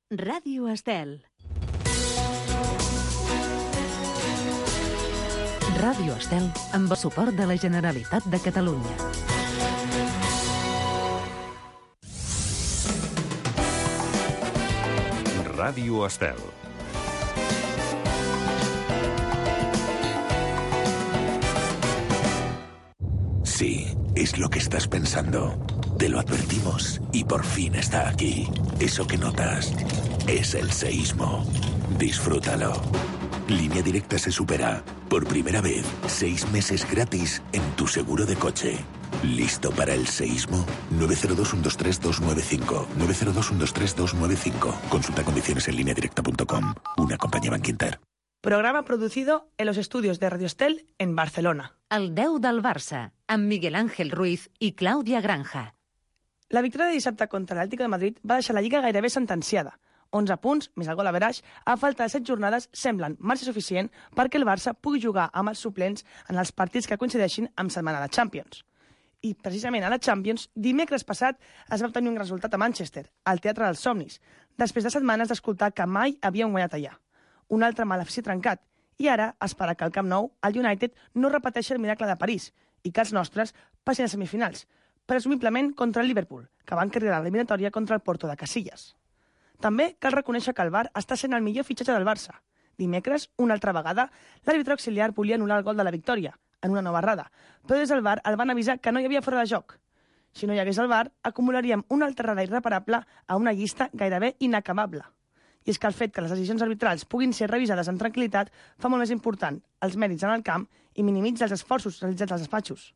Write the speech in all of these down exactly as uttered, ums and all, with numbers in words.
Ràdio Estel. Ràdio Estel amb el suport de la Generalitat de Catalunya. Ràdio Estel. Sí, es lo que estás pensando. Te lo advertimos y por fin está aquí. Eso que notas es el seísmo. Disfrútalo. Línea Directa se supera. Por primera vez, seis meses gratis en tu seguro de coche. ¿Listo para el seísmo? nueve cero dos, uno dos tres, dos nueve cinco. nueve cero dos, uno dos tres, dos nueve cinco. Consulta condiciones en línea directa punto com. Una compañía Bankinter. Programa producido en los estudios de Radio Estel en Barcelona. El deu del Barça, amb Miguel Ángel Ruiz i Clàudia Granja. La victòria de dissabte contra l'Atlético de Madrid va deixar la Lliga gairebé sentenciada. onze punts, més el gol average, a falta de set jornades semblen marge suficient perquè el Barça pugui jugar amb els suplents en els partits que coincideixin amb setmana de Champions. I precisament a la Champions, dimecres passat es va obtenir un resultat a Manchester, al Teatre dels Somnis, després de setmanes d'escoltar que mai havien guanyat allà. Un altre malefici trencat, i ara espera que al Camp Nou el United no repeteixi el miracle de París i que els nostres passin a semifinals, presumiblement contra el Liverpool, que van carregar l'eliminatòria contra el Porto de Casillas. També cal reconèixer que el V A R està sent el millor fitxatge del Barça. Dimecres, una altra vegada, l'àrbitre auxiliar volia anul·lar el gol de la victòria, en una nova errada, però des del V A R el van avisar que no hi havia fora de joc. Si no hi hagués el V A R, acumularíem una altra errada irreparable a una llista gairebé inacabable. I és que el fet que les decisions arbitrals puguin ser revisades amb tranquil·litat fa molt més important els mèrits en el camp i minimitza els esforços realitzats als despatxos.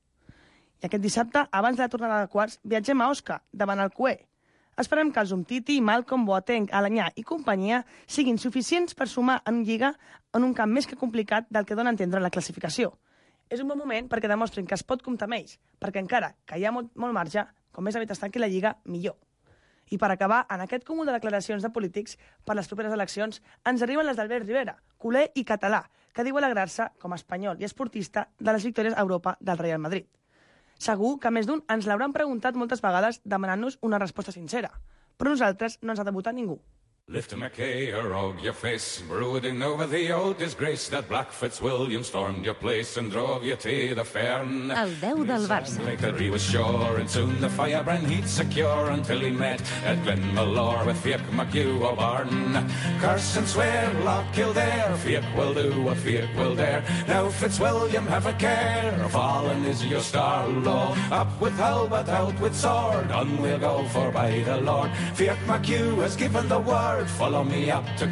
I aquest dissabte, abans de la tornada de quarts, viatgem a Osca, davant el Cué. Esperem que els Umtiti, Malcom, Boateng, Alanyà i companyia siguin suficients per sumar en Lliga en un camp més que complicat del que dona a entendre la classificació. És un bon moment perquè demostrin que es pot comptar amb ells, perquè encara que hi ha molt, molt marge, com més aviat es tanqui la Lliga, millor. I per acabar, en aquest cúmul de declaracions de polítics per les properes eleccions, ens arriben les d'Albert Rivera, culer i català, que diu alegrar-se, com a espanyol i esportista, de les victòries a Europa del Real Madrid. Segur que més d'un ens l'hauran preguntat moltes vegades demanant-nos una resposta sincera, però nosaltres no ens ha de votar ningú. Lift a Mackay, a rogue your face, brooding over the old disgrace that Black Fitzwilliam stormed your place and drove you to the Fern. El deu del Barça. Like that he was sure, and soon the firebrand he'd secure until he met at Glenmalure with Fiach MacHugh O'Barn. Curse and swear, Loch Kildare, Fiach will do what Fiach will dare. Now Fitzwilliam, have a care, fallen is your star, Lord. Up with halberd, out with sword, on we'll go for by the Lord. Fiach MacHugh has given the word. Follow me up to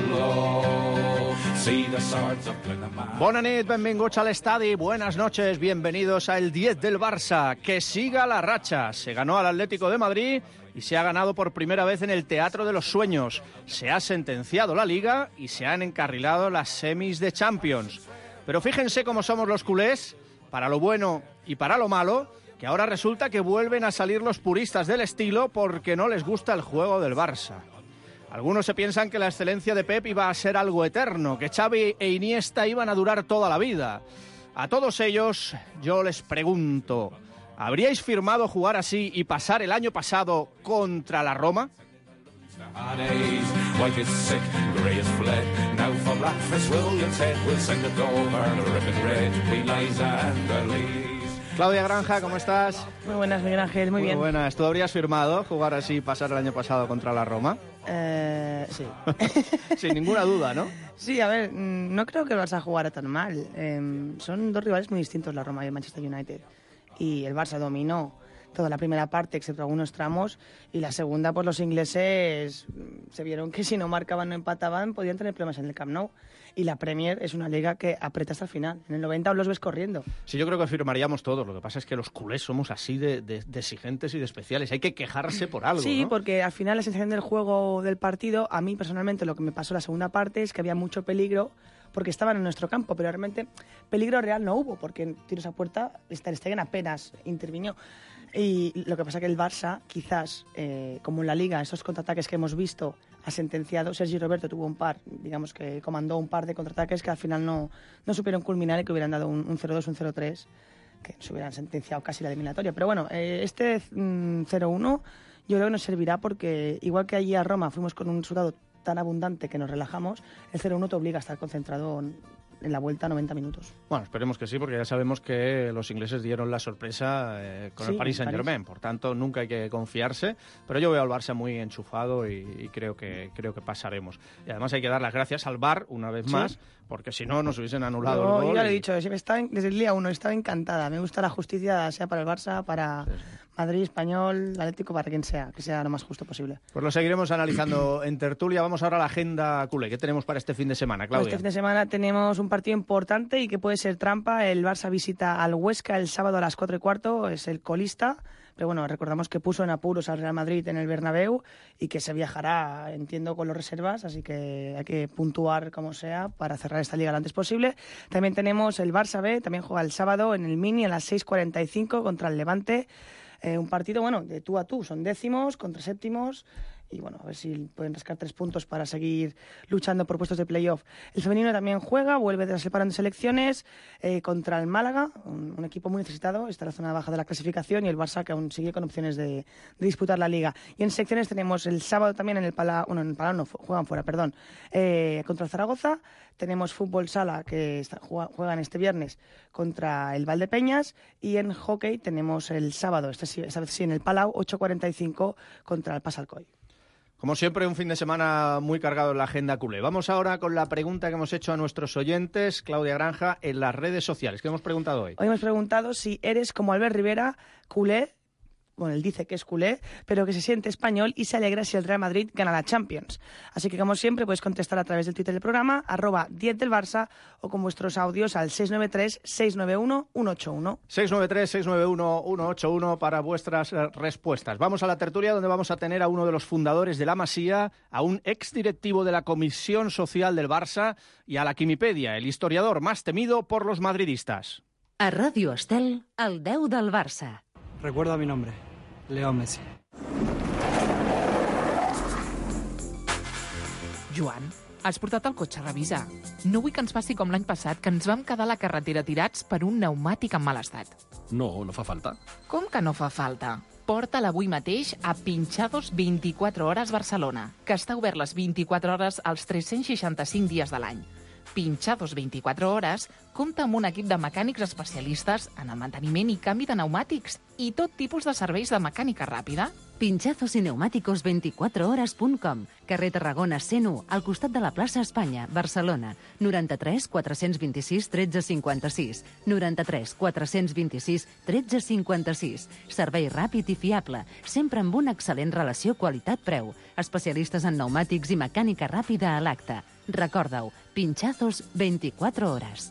Carlo. See the swords of Glenamar. Bona nit, benvinguts al estadi. Buenas noches, bienvenidos a el diez del Barça. Que siga la racha. Se ganó al Atlético de Madrid y se ha ganado por primera vez en el Teatro de los Sueños. Se ha sentenciado la Liga y se han encarrilado las semis de Champions. Pero fíjense cómo somos los culés, para lo bueno y para lo malo, que ahora resulta que vuelven a salir los puristas del estilo porque no les gusta el juego del Barça. Algunos se piensan que la excelencia de Pep iba a ser algo eterno, que Xavi e Iniesta iban a durar toda la vida. A todos ellos yo les pregunto, ¿habríais firmado jugar así y pasar el año pasado contra la Roma? Clàudia Granja, ¿cómo estás? Muy buenas, Miguel Ángel, muy, muy bien. Muy buenas. ¿Tú habrías firmado jugar así y pasar el año pasado contra la Roma? Eh, sí. Sin ninguna duda, ¿no? Sí, a ver, no creo que el Barça jugara tan mal. Eh, son dos rivales muy distintos, la Roma y el Manchester United. Y el Barça dominó toda la primera parte, excepto algunos tramos, y la segunda, pues los ingleses se vieron que si no marcaban o empataban, podían tener problemas en el Camp Nou. Y la Premier es una liga que aprieta hasta el final. En el noventa los ves corriendo. Sí, yo creo que firmaríamos todos. Lo que pasa es que los culés somos así de, de, de exigentes y de especiales. Hay que quejarse por algo, Sí, ¿no? Porque al final la sensación del juego del partido, a mí personalmente lo que me pasó en la segunda parte es que había mucho peligro porque estaban en nuestro campo, pero realmente peligro real no hubo, porque en tiros a puerta Ter Stegen apenas intervino. Y lo que pasa que el Barça, quizás, eh, como en la Liga, esos contraataques que hemos visto, ha sentenciado. Sergi Roberto tuvo un par, digamos que comandó un par de contraataques que al final no, no supieron culminar y que hubieran dado un, un cero dos, un cero tres, que se hubieran sentenciado casi la eliminatoria. Pero bueno, eh, este mm, cero uno yo creo que nos servirá porque, igual que allí a Roma fuimos con un resultado tan abundante que nos relajamos, el cero uno te obliga a estar concentrado en, en la vuelta noventa minutos. Bueno, esperemos que sí, porque ya sabemos que los ingleses dieron la sorpresa eh, con Sí, el Paris en Saint-Germain, por tanto nunca hay que confiarse, pero yo veo al Barça muy enchufado y, y creo que creo que pasaremos. Y además hay que dar las gracias al V A R una vez Sí. más, porque si no nos hubiesen anulado Yo, el gol. yo ya lo he y- dicho, siempre estaba en- desde el día uno estaba encantada. Me gusta la justicia, sea para el Barça, para Sí, sí. Madrid, Español, Atlético, para quien sea, que sea lo más justo posible. Pues lo seguiremos analizando en tertulia. Vamos ahora a la agenda culé. ¿Qué tenemos para este fin de semana, Pues Claudia? este fin de semana tenemos un partido importante y que puede ser trampa. El Barça visita al Huesca el sábado a las cuatro y cuarto, es el colista. Pero bueno, recordamos que puso en apuros al Real Madrid en el Bernabéu y que se viajará, entiendo, con los reservas, así que hay que puntuar como sea para cerrar esta liga lo antes posible. También tenemos el Barça B, también juega el sábado en el Mini a las seis cuarenta y cinco contra el Levante. Eh, un partido, bueno, de tú a tú, son décimos contra séptimos y bueno, a ver si pueden rascar tres puntos para seguir luchando por puestos de playoff. El femenino también juega, vuelve de las separantes selecciones eh, contra el Málaga, un, un equipo muy necesitado, está en la zona baja de la clasificación y el Barça que aún sigue con opciones de, de disputar la liga. Y en secciones tenemos el sábado también en el Palau, bueno, en el Palau no, juegan fuera, perdón, eh, contra el Zaragoza. Tenemos fútbol sala que está, juegan este viernes contra el Valdepeñas y en hockey tenemos el sábado, esta, sí- esta vez sí en el Palau, ocho cuarenta y cinco contra el Pasalcoy. Como siempre, un fin de semana muy cargado en la agenda culé. Vamos ahora con la pregunta que hemos hecho a nuestros oyentes, Claudia Granja, en las redes sociales. ¿Qué hemos preguntado hoy? Hoy hemos preguntado si eres como Albert Rivera, culé, bueno, él dice que es culé, pero que se siente español y se alegra si el Real Madrid gana la Champions. Así que, como siempre, puedes contestar a través del Twitter del programa, arroba diez del Barça, o con vuestros audios al seis nueve tres, seis nueve uno, uno ocho uno. seis nueve tres, seis nueve uno, uno ocho uno para vuestras eh, respuestas. Vamos a la tertulia donde vamos a tener a uno de los fundadores de La Masía, a un exdirectivo de la Comisión Social del Barça y a la Quimipedia, el historiador más temido por los madridistas. A Ràdio Estel, el deu del Barça. Recuerda mi nombre, Leo Messi. Joan, has portat el cotxe a revisar. No vull que ens passi com l'any passat, que ens vam quedar a la carretera tirats per un pneumàtic en mal estat. No, no fa falta. Com que no fa falta? Porta'l avui mateix a Pinchados vint-i-quatre hores Barcelona, que està obert les vint-i-quatre hores als tres-cents seixanta-cinc dies de l'any. Pinchados vint-i-quatre hores compta amb un equip de mecànics especialistes en el manteniment i canvi de pneumàtics i tot tipus de serveis de mecànica ràpida. Pinchazos y neumáticos veinticuatro horas punto com, carrer Tarragona cent u, al costat de la plaça Espanya, Barcelona, noranta-tres quatre-cents vint-i-sis tretze cinquanta-sis, noranta-tres quatre-cents vint-i-sis tretze cinquanta-sis. Servei ràpid i fiable, sempre amb una excel·lent relació qualitat-preu. Especialistes en pneumàtics i mecànica ràpida a l'acte. Recorda-ho, Pinchazos veinticuatro horas.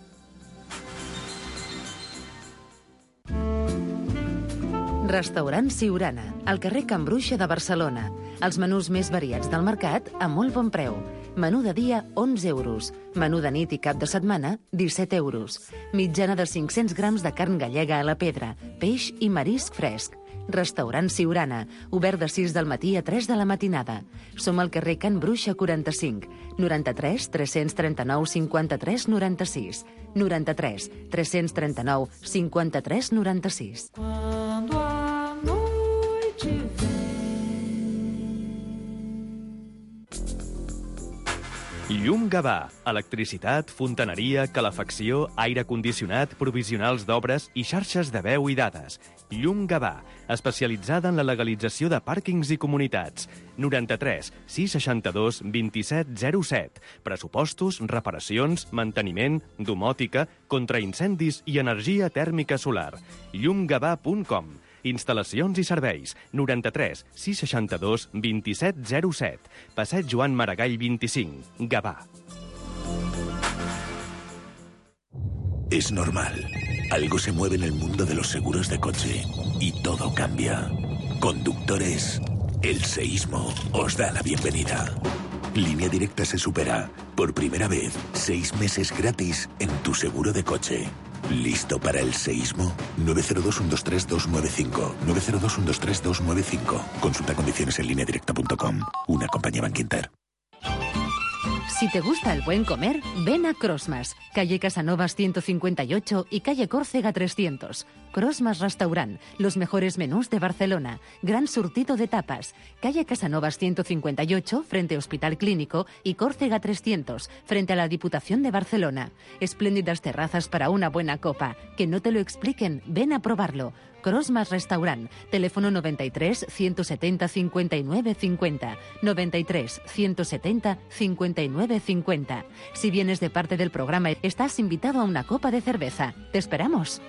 Restaurant Siurana, al carrer Can Bruixa de Barcelona. Els menús més variats del mercat a molt bon preu. Menú de dia, onze euros. Menú de nit i cap de setmana, disset euros. Mitjana de cinc-cents grams de carn gallega a la pedra, peix i marisc fresc. Restaurant Siurana, obert de sis del matí a tres de la matinada. Som al carrer Can Bruixa quaranta-cinc, noranta-tres tres-cents trenta-nou cinquanta-tres noranta-sis, noranta-tres tres-cents trenta-nou cinquanta-tres noranta-sis. Llum Gavà. Electricitat, fontaneria, calefacció, aire condicionat, provisionals d'obres i xarxes de veu i dades. Llum Gavà, especialitzada en la legalització de pàrquings i comunitats. noranta-tres sis seixanta-dos vint-i-set zero set. Pressupostos, reparacions, manteniment, domòtica, contraincendis i energia tèrmica solar. llum gavà punt com. Instal·lacions i serveis. noranta-tres sis seixanta-dos vint-i-set zero set. Passeig Joan Maragall vint-i-cinc. Gavà. Es normal. Algo se mueve en el mundo de los seguros de coche y todo cambia. Conductores, el seísmo os da la bienvenida. Línea Directa se supera. Por primera vez, seis meses gratis en tu seguro de coche. ¿Listo para el seísmo? nueve cero dos uno dos tres dos nueve cinco. nueve cero dos uno dos tres dos nueve cinco. Consulta condiciones en línea directa punto com. Una compañía Bankinter. Si te gusta el buen comer, ven a Crossmas, calle Casanovas ciento cincuenta y ocho y calle Córcega trescientos. Crossmas Restaurant, los mejores menús de Barcelona, gran surtido de tapas, calle Casanovas ciento cincuenta y ocho, frente a Hospital Clínico, y Córcega trescientos, frente a la Diputación de Barcelona. Espléndidas terrazas para una buena copa. Que no te lo expliquen, ven a probarlo. Crossmas Restaurant, teléfono noventa y tres, ciento setenta, cincuenta y nueve cincuenta, noventa y tres, ciento setenta, cincuenta y nueve cincuenta. Si vienes de parte del programa, estás invitado a una copa de cerveza. ¡Te esperamos!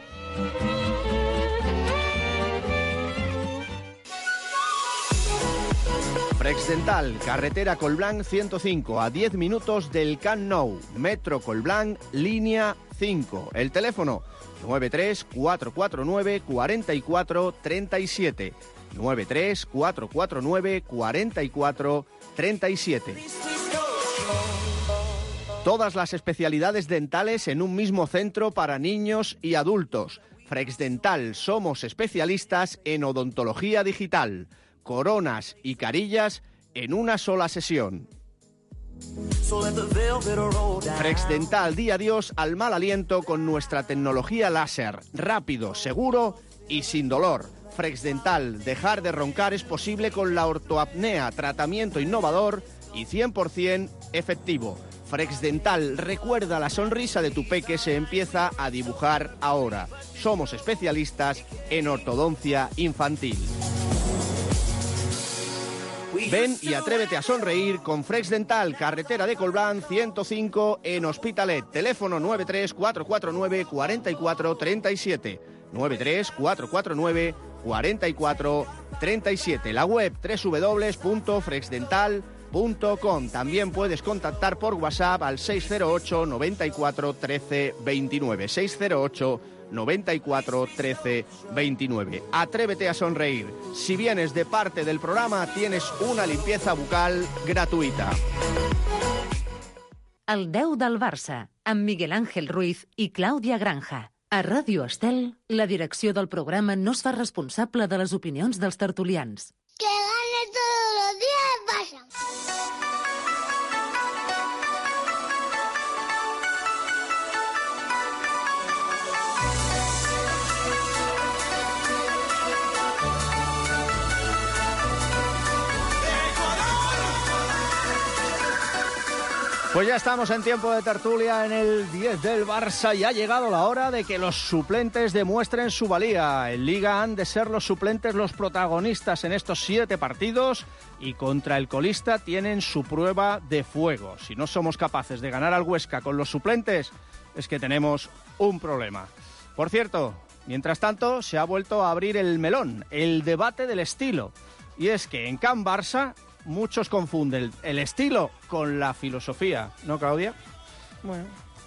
Frex Dental, carretera Colblanc ciento cinco, a diez minutos del Camp Nou. Metro Colblanc, línea cinco. El teléfono nueve tres, cuatro cuatro nueve, cuatro cuatro tres siete. nueve tres, cuatro cuatro nueve, cuatro cuatro tres siete. Todas las especialidades dentales en un mismo centro para niños y adultos. Frex Dental, somos especialistas en odontología digital. Coronas y carillas en una sola sesión. Frex Dental, di adiós al mal aliento con nuestra tecnología láser. Rápido, seguro y sin dolor. Frex Dental, dejar de roncar es posible con la ortoapnea, tratamiento innovador y cien por ciento efectivo. Frex Dental, recuerda, la sonrisa de tu peque se empieza a dibujar ahora. Somos especialistas en ortodoncia infantil. Ven y atrévete a sonreír con Frex Dental, carretera de Colblanc ciento cinco en Hospitalet. Teléfono nueve tres, cuatro cuatro nueve, cuatro cuatro tres siete. nueve tres, cuatro cuatro nueve, cuatro cuatro tres siete. La web doble u doble u doble u punto frex dental punto com. También puedes contactar por WhatsApp al seis cero ocho, noventa y cuatro, trece, veintinueve. seis cero ocho, noventa y cuatro, trece, veintinueve. Atrévete a sonreír. Si vienes de parte del programa, tienes una limpieza bucal gratuita. El deu del Barça, amb Miguel Ángel Ruiz i Clàudia Granja. A Ràdio Estel, la direcció del programa no es fa responsable de les opinions dels tertulians. Que gane todos los días el Barça. Pues ya estamos en tiempo de tertulia en el diez del Barça y ha llegado la hora de que los suplentes demuestren su valía. En Liga han de ser los suplentes los protagonistas en estos siete partidos y contra el colista tienen su prueba de fuego. Si no somos capaces de ganar al Huesca con los suplentes, es que tenemos un problema. Por cierto, mientras tanto, se ha vuelto a abrir el melón, el debate del estilo. Y es que en Camp Barça muchos confunden el estilo con la filosofía, ¿no, Claudia? Bueno.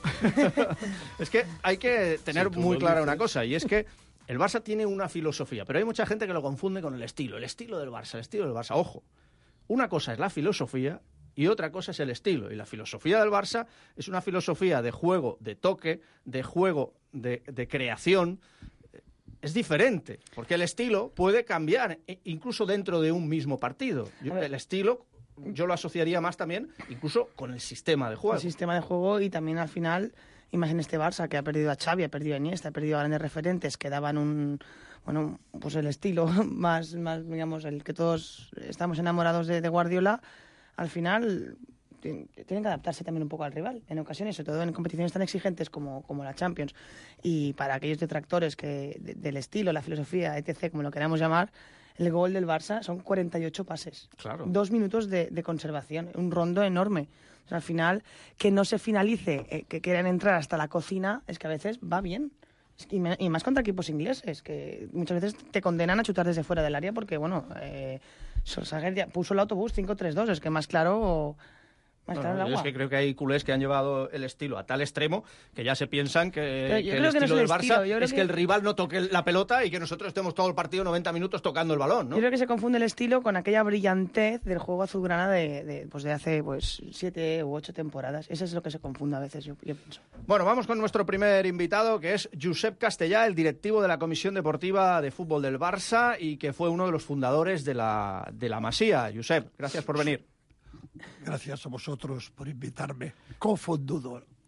Es que hay que tener Sí, muy lo clara dices. una cosa, y es que el Barça tiene una filosofía, pero hay mucha gente que lo confunde con el estilo. El estilo del Barça, el estilo del Barça. Ojo, una cosa es la filosofía y otra cosa es el estilo. Y la filosofía del Barça es una filosofía de juego, de toque, de juego, de, de creación. Es diferente, porque el estilo puede cambiar, e- incluso dentro de un mismo partido. Yo- el estilo yo lo asociaría más también, incluso con el sistema de juego. El sistema de juego y también al final, imagínate este Barça que ha perdido a Xavi, ha perdido a Iniesta, ha perdido a grandes referentes que daban un, bueno, pues el estilo más, más digamos, el que todos estamos enamorados de, de Guardiola. Al final ti- tienen que adaptarse también un poco al rival en ocasiones, sobre todo en competiciones tan exigentes como, como la Champions. Y para aquellos detractores que de- del estilo, la filosofía, etcétera, como lo queramos llamar, el gol del Barça son cuarenta y ocho pases. Claro. Dos minutos de, de conservación, un rondo enorme. O sea, al final, que no se finalice, eh, que quieran entrar hasta la cocina, es que a veces va bien. Es que- Y, me- y más contra equipos ingleses, que muchas veces te condenan a chutar desde fuera del área porque, bueno, eh, Solskjaer ya puso el autobús cinco tres dos, es que más claro... Más No, claro no, el yo agua. es que creo que hay culés que han llevado el estilo a tal extremo que ya se piensan que, Pero yo que el creo que no estilo es el del Barça estilo, yo creo es que... que- el rival no toque la pelota y que nosotros estemos todo el partido noventa minutos tocando el balón, ¿no? Yo creo que se confunde el estilo con aquella brillantez del juego azulgrana de, de, pues de hace pues siete u ocho temporadas. Eso es lo que se confunde a veces, yo, yo pienso. Bueno, vamos con nuestro primer invitado, que es Josep Castellà, el directivo de la Comisión Deportiva de Fútbol del Barça y que fue uno de los fundadores de la, de la Masía. Josep, gracias por venir. Gracias a vosotros por invitarme. Confundido.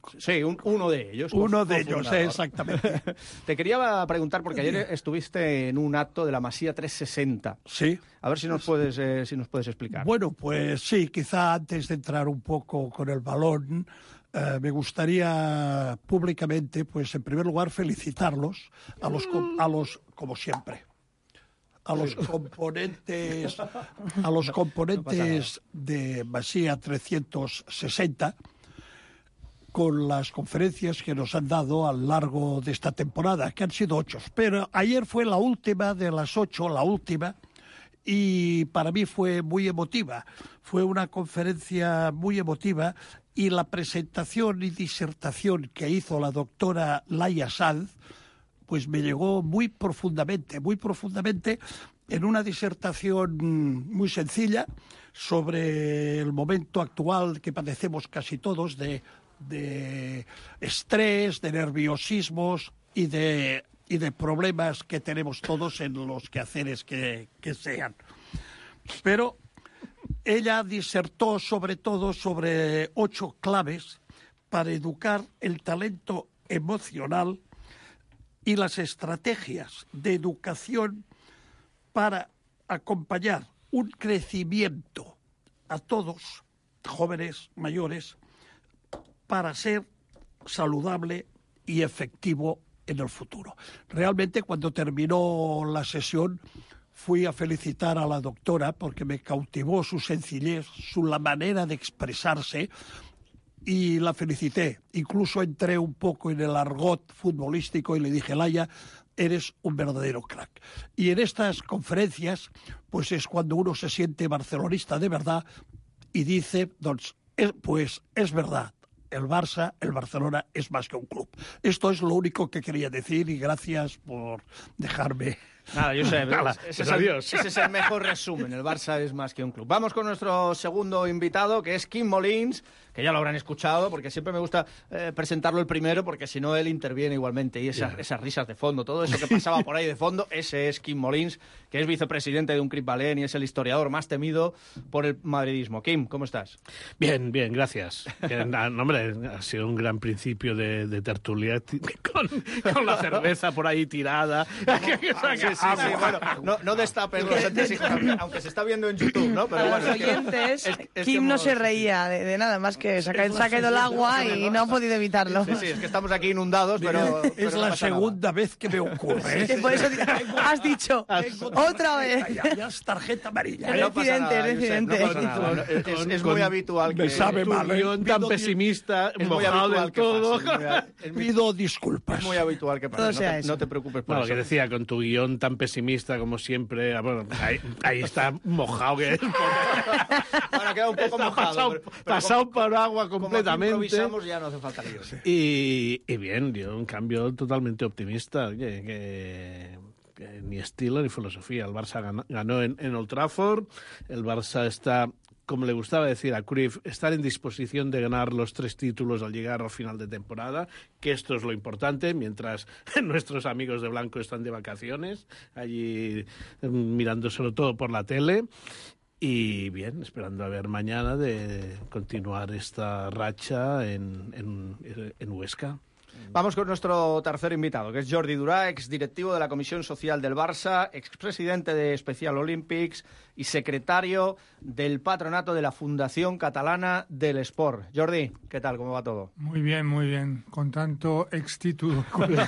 Sí, un, uno de ellos. Uno de ellos, eh, exactamente. Te quería preguntar, porque ayer estuviste en un acto de la Masía trescientos sesenta. Sí. A ver si nos puedes, eh, si nos puedes explicar. Bueno, pues sí, quizá antes de entrar un poco con el balón, eh, me gustaría públicamente, pues en primer lugar, felicitarlos a los, a los como siempre, a los componentes, a los componentes de Masía trescientos sesenta, con las conferencias que nos han dado a lo largo de esta temporada, que han sido ocho. Pero ayer fue la última de las ocho, la última, y para mí fue muy emotiva. Fue una conferencia muy emotiva y la presentación y disertación que hizo la doctora Laia Sanz, pues me llegó muy profundamente, muy profundamente en una disertación muy sencilla sobre el momento actual que padecemos casi todos de de estrés, de nerviosismos y de, y de problemas que tenemos todos en los quehaceres que, que sean. Pero ella disertó sobre todo sobre ocho claves para educar el talento emocional y las estrategias de educación para acompañar un crecimiento a todos, jóvenes, mayores, para ser saludable y efectivo en el futuro. Realmente, cuando terminó la sesión, fui a felicitar a la doctora porque me cautivó su sencillez, su la manera de expresarse, y la felicité. Incluso entré un poco en el argot futbolístico y le dije, Laia, eres un verdadero crack. Y en estas conferencias, pues es cuando uno se siente barcelonista de verdad y dice, pues es verdad. El Barça, el Barcelona, es más que un club. Esto es lo único que quería decir y gracias por dejarme. Nada, yo sé, Nada, ese, es el, ese es el mejor resumen. El Barça es más que un club. Vamos con nuestro segundo invitado, que es Quim Molins, que ya lo habrán escuchado, porque siempre me gusta eh, presentarlo el primero, porque si no él interviene igualmente. Y esas, yeah. esas risas de fondo, todo eso que pasaba por ahí de fondo, ese es Quim Molins, que es vicepresidente de un Crip Valent y es el historiador más temido por el madridismo. Quim, ¿cómo estás? Bien, bien, gracias. Que, no, hombre, ha sido un gran principio de, de tertulia con, con la cerveza por ahí tirada. Sí, sí, sí, bueno, no, no destapen los entresijos, aunque se está viendo en YouTube, ¿no? Pero Para bueno, los oyentes, es, es Quim que no hemos... se reía de, de nada más que se ha caído, se ha caído el agua y no ha podido evitarlo. Sí, sí, es que estamos aquí inundados, pero... Es pero la no segunda nada. vez que me ocurre. ¿eh? Por eso has dicho, otra vez. Ya, ya es tarjeta amarilla. Es No pasa residente, nada, es residente. Josep, no pasa nada. Es, es, es muy habitual que... Me sabe mal, ¿eh? guión tan pesimista, es muy mojado habitual del que todo. pase, es muy, Pido disculpas. es muy habitual que pase, no te, no te preocupes por Bueno, eso. que decía, con tu guión tan pesimista como siempre, bueno, ahí, ahí está mojado que es. Bueno, queda un poco Está mojado. pasado, pero, pero pasado como, por agua como completamente. Como improvisamos ya no hace falta líos. Y, y bien, yo un cambio totalmente optimista, que, que, que ni estilo ni filosofía. El Barça ganó, ganó en, en Old Trafford, el Barça está, como le gustaba decir a Cruyff, estar en disposición de ganar los tres títulos al llegar al final de temporada, que esto es lo importante, mientras nuestros amigos de blanco están de vacaciones, allí mirándoselo todo por la tele. Y bien, esperando a ver mañana de continuar esta racha en, en, en Huesca. Vamos con nuestro tercer invitado, que es Jordi Durà, exdirectivo de la Comisión Social del Barça, expresidente de Special Olympics y secretario del patronato de la Fundación Catalana del Esport. Jordi, ¿qué tal? ¿Cómo va todo? Muy bien, muy bien. Con tanto ex-título,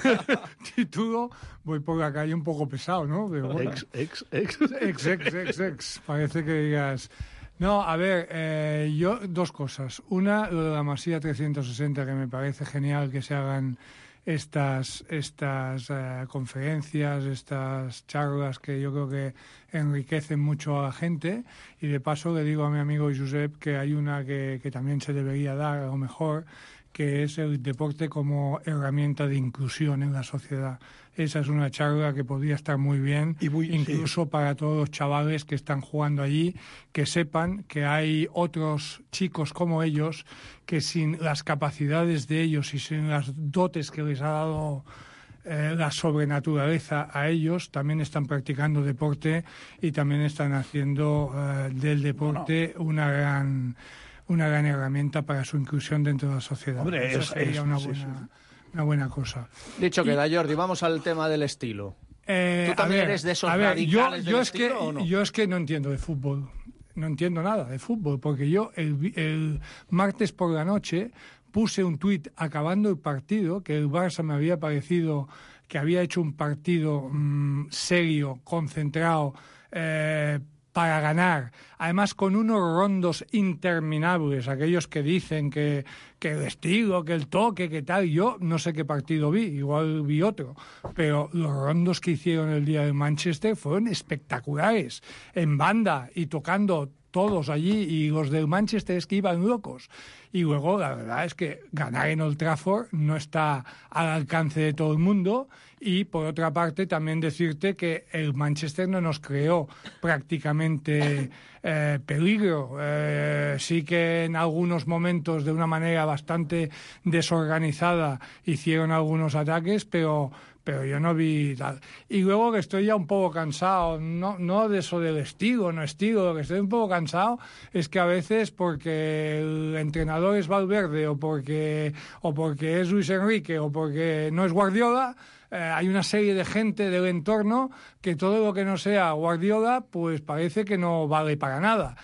título, voy por la calle un poco pesado, ¿no? De, bueno, ex, ex, ex. Ex, ex, ex, ex. Parece que digas... No, a ver, eh, yo dos cosas. Una, lo de la Masía trescientos sesenta, que me parece genial que se hagan estas, estas eh, conferencias, estas charlas que yo creo que enriquecen mucho a la gente. Y de paso le digo a mi amigo Josep que hay una que, que también se debería dar a lo mejor, que es el deporte como herramienta de inclusión en la sociedad. Esa es una charla que podría estar muy bien, y muy, incluso sí. para todos los chavales que están jugando allí, que sepan que hay otros chicos como ellos que sin las capacidades de ellos y sin las dotes que les ha dado eh, la sobrenaturaleza a ellos, también están practicando deporte y también están haciendo eh, del deporte una gran... una gran herramienta para su inclusión dentro de la sociedad. Hombre, Eso es, sería es, una, sí, buena, sí. una buena cosa. Dicho Y, queda, Jordi, vamos al tema del estilo. Eh, ¿Tú también a ver, eres de esos a ver, yo, radicales yo del es que, estilo o no? Yo es que no entiendo de fútbol. No entiendo nada de fútbol, porque yo el, el martes por la noche puse un tuit acabando el partido, que el Barça me había parecido que había hecho un partido mmm, serio, concentrado, eh, para ganar, además con unos rondos interminables, aquellos que dicen que, que el estilo, que el toque, que tal. Yo no sé qué partido vi, igual vi otro, pero los rondos que hicieron el día de Manchester fueron espectaculares, en banda y tocando todos allí, y los del Manchester es que iban locos. Y luego, la verdad es que ganar en Old Trafford no está al alcance de todo el mundo. Y, por otra parte, también decirte que el Manchester no nos creó prácticamente eh, peligro. Eh, sí que en algunos momentos, de una manera bastante desorganizada, hicieron algunos ataques, pero... pero yo no vi tal. Y luego que estoy ya un poco cansado, no, no de eso del estilo, no estilo, lo que estoy un poco cansado es que a veces, porque el entrenador es Valverde, o porque, o porque es Luis Enrique, o porque no es Guardiola, eh, hay una serie de gente del entorno que todo lo que no sea Guardiola, pues parece que no vale para nada.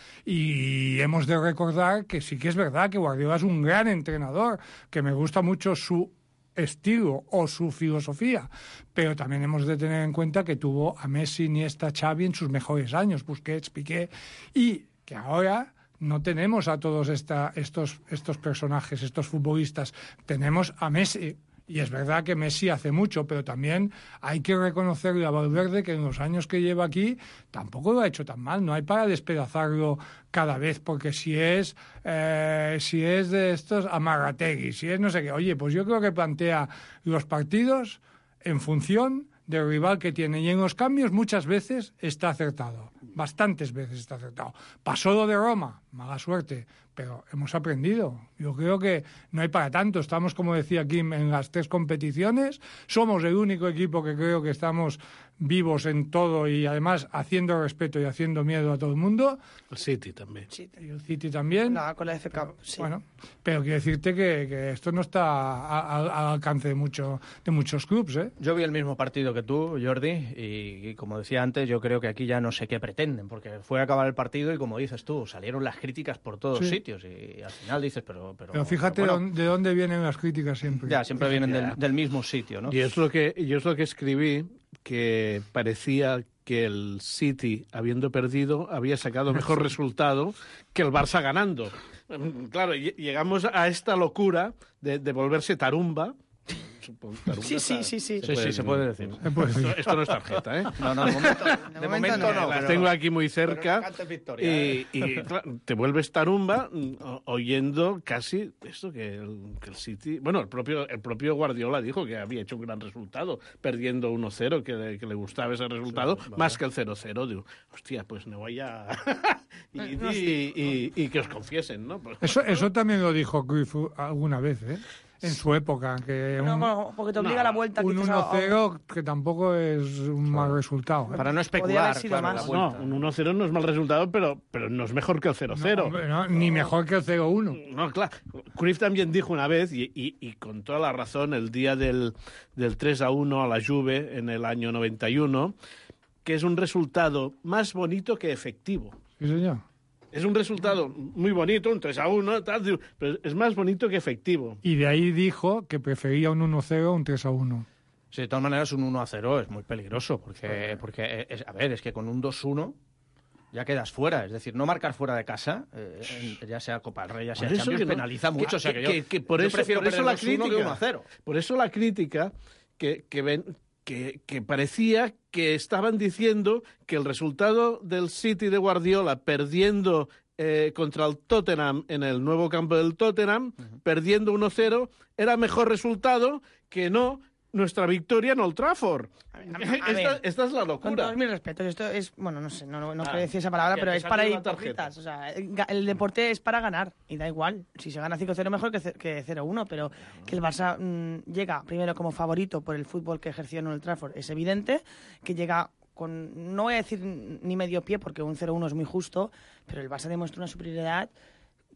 Y hemos de recordar que sí que es verdad que Guardiola es un gran entrenador, que me gusta mucho su estilo o su filosofía, pero también hemos de tener en cuenta que tuvo a Messi, Iniesta, Xavi en sus mejores años, Busquets, Piqué, y que ahora no tenemos a todos esta, estos, estos personajes, estos futbolistas. Tenemos a Messi, y es verdad que Messi hace mucho, pero también hay que reconocerle a Valverde que en los años que lleva aquí tampoco lo ha hecho tan mal. No hay para despedazarlo cada vez, porque si es eh, si es de estos Amarrategui, si es no sé qué, oye, pues yo creo que plantea los partidos en función del rival que tiene, y en los cambios muchas veces está acertado, bastantes veces está acertado. Pasó lo de Roma, mala suerte, pero hemos aprendido. Yo creo que no hay para tanto. Estamos, como decía Kim, en las tres competiciones. Somos el único equipo que creo que estamos vivos en todo, y además haciendo respeto y haciendo miedo a todo el mundo. El City también. Sí. Y el City también. Nada, con la F K, sí. Bueno, pero quiero decirte que, que esto no está al alcance de, mucho, de muchos clubes, ¿eh? Yo vi el mismo partido que tú, Jordi, y, y como decía antes, yo creo que aquí ya no sé qué pretenden, porque fue a acabar el partido y, como dices tú, salieron las críticas por todos Sí. sitios, y al final dices, pero... Pero, Pero fíjate pero bueno, de dónde vienen las críticas siempre. ya, siempre vienen Ya. del, del mismo sitio, ¿no? Y es lo que, y es lo que escribí, que parecía que el City, habiendo perdido, había sacado mejor resultado que el Barça ganando. Claro, ll- llegamos a esta locura de, de volverse tarumba. Supongo, tarumba Sí, sí, está- sí, sí. Sí, sí, se puede decir. Se puede decir. Esto, esto no es tarjeta, ¿eh? No, no, de momento, de momento no. Las pero- tengo aquí muy pero cerca. canta victoria, Y, ¿eh? y, claro, te vuelves tarumba mm, o- oyendo casi esto que el, que el City... Bueno, el propio, el propio Guardiola dijo que había hecho un gran resultado, perdiendo uno cero, que, le- que le gustaba ese resultado, Sí, vale. más que el cero cero. Digo, hostia, pues no vaya... y, y, y- y que os confiesen, ¿no? Pues- Eso, eso también lo dijo Cruyff alguna vez, ¿eh? En su época, que No, un, bueno, porque te obliga a la vuelta. un quizás, a- uno cero que tampoco es un mal resultado, ¿eh? Para no Podría especular, haber sido claro, más. la No, vuelta. un uno cero no es mal resultado, pero, pero no es mejor que el cero cero. No, hombre, no, ni mejor que el cero uno. No, claro. Cruyff también dijo una vez, y, y- y con toda la razón, el día del, del tres a uno a la Juve en el año noventa y uno, que es un resultado más bonito que efectivo. Sí, señor. Es un resultado muy bonito, un tres a uno, tal, pero es más bonito que efectivo. Y de ahí dijo que prefería un uno cero a un tres a uno. Sí, de todas maneras, un uno a cero es muy peligroso, porque, porque es, a ver, es que con un dos uno ya quedas fuera. Es decir, no marcar fuera de casa, eh, en- ya sea Copa del Rey, ya sea Por eso Champions, que no- penaliza mucho. que- o sea, que, que- yo, que por yo eso- prefiero por eso perder la dos uno que crítica. uno a cero. Por eso la crítica que, que, ven, que, que parecía que estaban diciendo que el resultado del City de Guardiola perdiendo eh, contra el Tottenham en el nuevo campo del Tottenham, uh-huh. perdiendo uno cero, era mejor resultado que no nuestra victoria en Old Trafford. A esta, ver, esta es la con locura. todos mis respetos, esto es, bueno, no sé, no, no, no Ah, quiero decir esa palabra, que pero te es para salió ir la tarjeta. porritas. O sea, el, ga- el deporte es para ganar, y da igual. Si se gana cinco cero, mejor que, ce- que cero uno, pero que el Barça mm, llega primero como favorito por el fútbol que ejerció en Old Trafford, es evidente, que llega con, no voy a decir ni medio pie, porque un cero uno es muy justo, pero el Barça demuestra una superioridad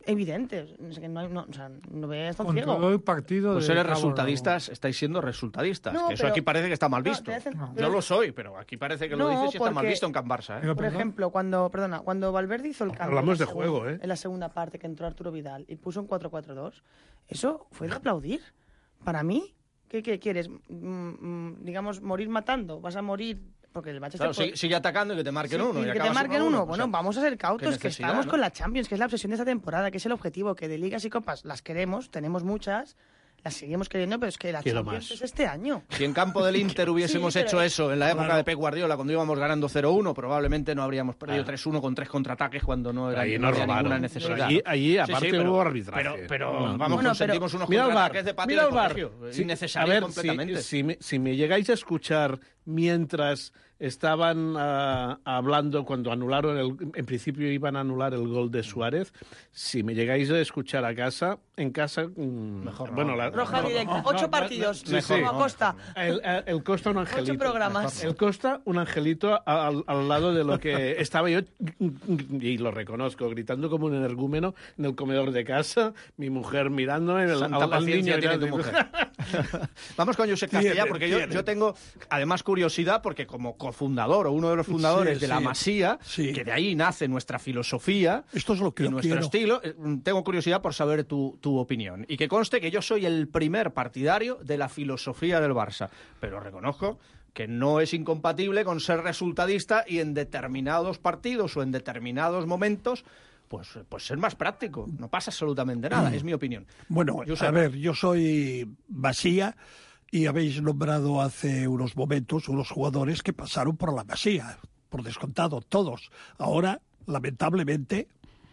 evidente. Es que no, hay, no, o sea, no ves tan Controló ciego. el partido Pues de eres Cabo resultadistas, estáis siendo resultadistas. No, que eso pero- aquí parece que está mal no, visto. te hacen- Yo pero- lo soy, pero aquí parece que lo No, dices y está mal porque- visto en Can Barça. ¿eh? Pero, Por perdón. ejemplo, cuando, perdona, cuando Valverde hizo el cambio Hablamos en la de segunda- juego, ¿eh? en la segunda parte que entró Arturo Vidal y puso un cuatro cuatro dos, eso fue de aplaudir. Para mí, ¿qué, qué quieres? Mm, mm, digamos, morir matando. Vas a morir porque el Manchester... Claro, sigue, sigue atacando y que te marquen Sí, uno. y y que te acabas marquen uno a uno. uno. Bueno, O sea, vamos a ser qué cautos, que necesidad, estamos ¿no? con la Champions, que es la obsesión de esta temporada, que es el objetivo, que de ligas y copas las queremos, tenemos muchas, las seguimos queriendo, pero es que la Quiero Champions más. es este año. Si en campo del Inter hubiésemos Sí, pero- hecho eso en la época Claro. de Pep Guardiola, cuando íbamos ganando cero uno, probablemente no habríamos perdido Claro. tres uno con tres contraataques cuando no era Ahí no nos había robaron. ninguna Pero necesidad. allí- ¿no? allí, Sí, aparte, sí, pero- hubo arbitraje. Pero, pero No. vamos, Bueno, consentimos unos Mira el VAR, contraataques de patio mira de el VAR. colegio. Sí, Innecesario a ver, completamente. Si, si me, si me llegáis a escuchar mientras estaban ah, hablando, cuando anularon, el, en principio iban a anular el gol de Suárez, si me llegáis a escuchar a casa, en casa... Mejor no, bueno, la, Roja no, directa, no, ocho no, partidos, sí, sí. como Acosta. El, el- el Costa un angelito. Ocho programas. El Costa un angelito al, al lado de lo que estaba yo, y lo reconozco, gritando como un energúmeno en el comedor de casa, mi mujer mirándome, el, Santa al, al paciencia niño tiene tu mirando. mujer. Vamos con Josep Tiene, Castellà, porque yo, tiene. yo tengo además curiosidad, porque como cofundador o uno de los fundadores Sí, de la sí. Masía, Sí. que de ahí nace nuestra filosofía Esto es lo que y yo nuestro quiero. estilo, eh, tengo curiosidad por saber tu, tu opinión. Y que conste que yo soy el primer partidario de la filosofía del Barça, pero reconozco que no es incompatible con ser resultadista y en determinados partidos o en determinados momentos pues, pues ser más práctico. No pasa absolutamente nada, es mi opinión. Bueno, Josep. a ver, yo soy Masía y habéis nombrado hace unos momentos unos jugadores que pasaron por la Masía, por descontado, todos. Ahora, lamentablemente,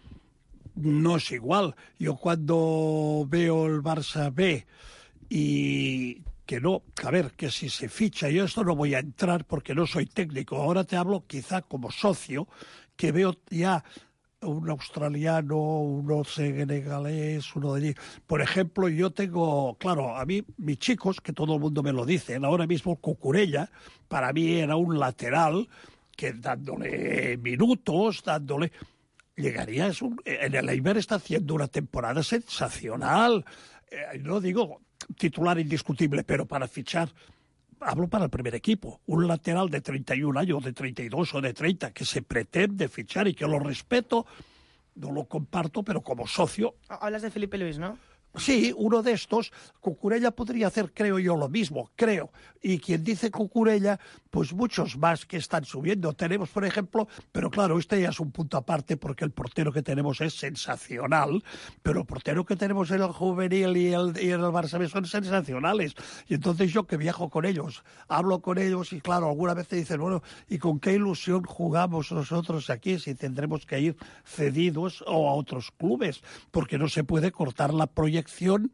no es igual. Yo cuando veo el Barça B y que no, a ver, que si se ficha, yo esto no voy a entrar porque no soy técnico, ahora te hablo quizá como socio, que veo ya un australiano, uno senegalés, uno de allí. Por ejemplo, yo tengo, claro, a mí, mis chicos, que todo el mundo me lo dice, ahora mismo Cucurella, para mí era un lateral que dándole minutos, dándole... Llegaría, es un, en el Eibar está haciendo una temporada sensacional. Eh, no digo titular indiscutible, pero para fichar, hablo para el primer equipo, un lateral de treinta y un años, de treinta y dos o de treinta, que se pretende fichar y que lo respeto, no lo comparto, pero como socio... Hablas de Felipe Luis, ¿no? Sí, uno de estos, Cucurella podría hacer, creo yo, lo mismo, creo. Y quien dice Cucurella, pues muchos más que están subiendo. Tenemos, por ejemplo, pero claro, este ya es un punto aparte porque el portero que tenemos es sensacional, pero el portero que tenemos en el juvenil y, el, y en el Barça B son sensacionales. Y entonces yo que viajo con ellos, hablo con ellos y claro, alguna vez te dicen, bueno, ¿y con qué ilusión jugamos nosotros aquí si tendremos que ir cedidos o a otros clubes? Porque no se puede cortar la proyección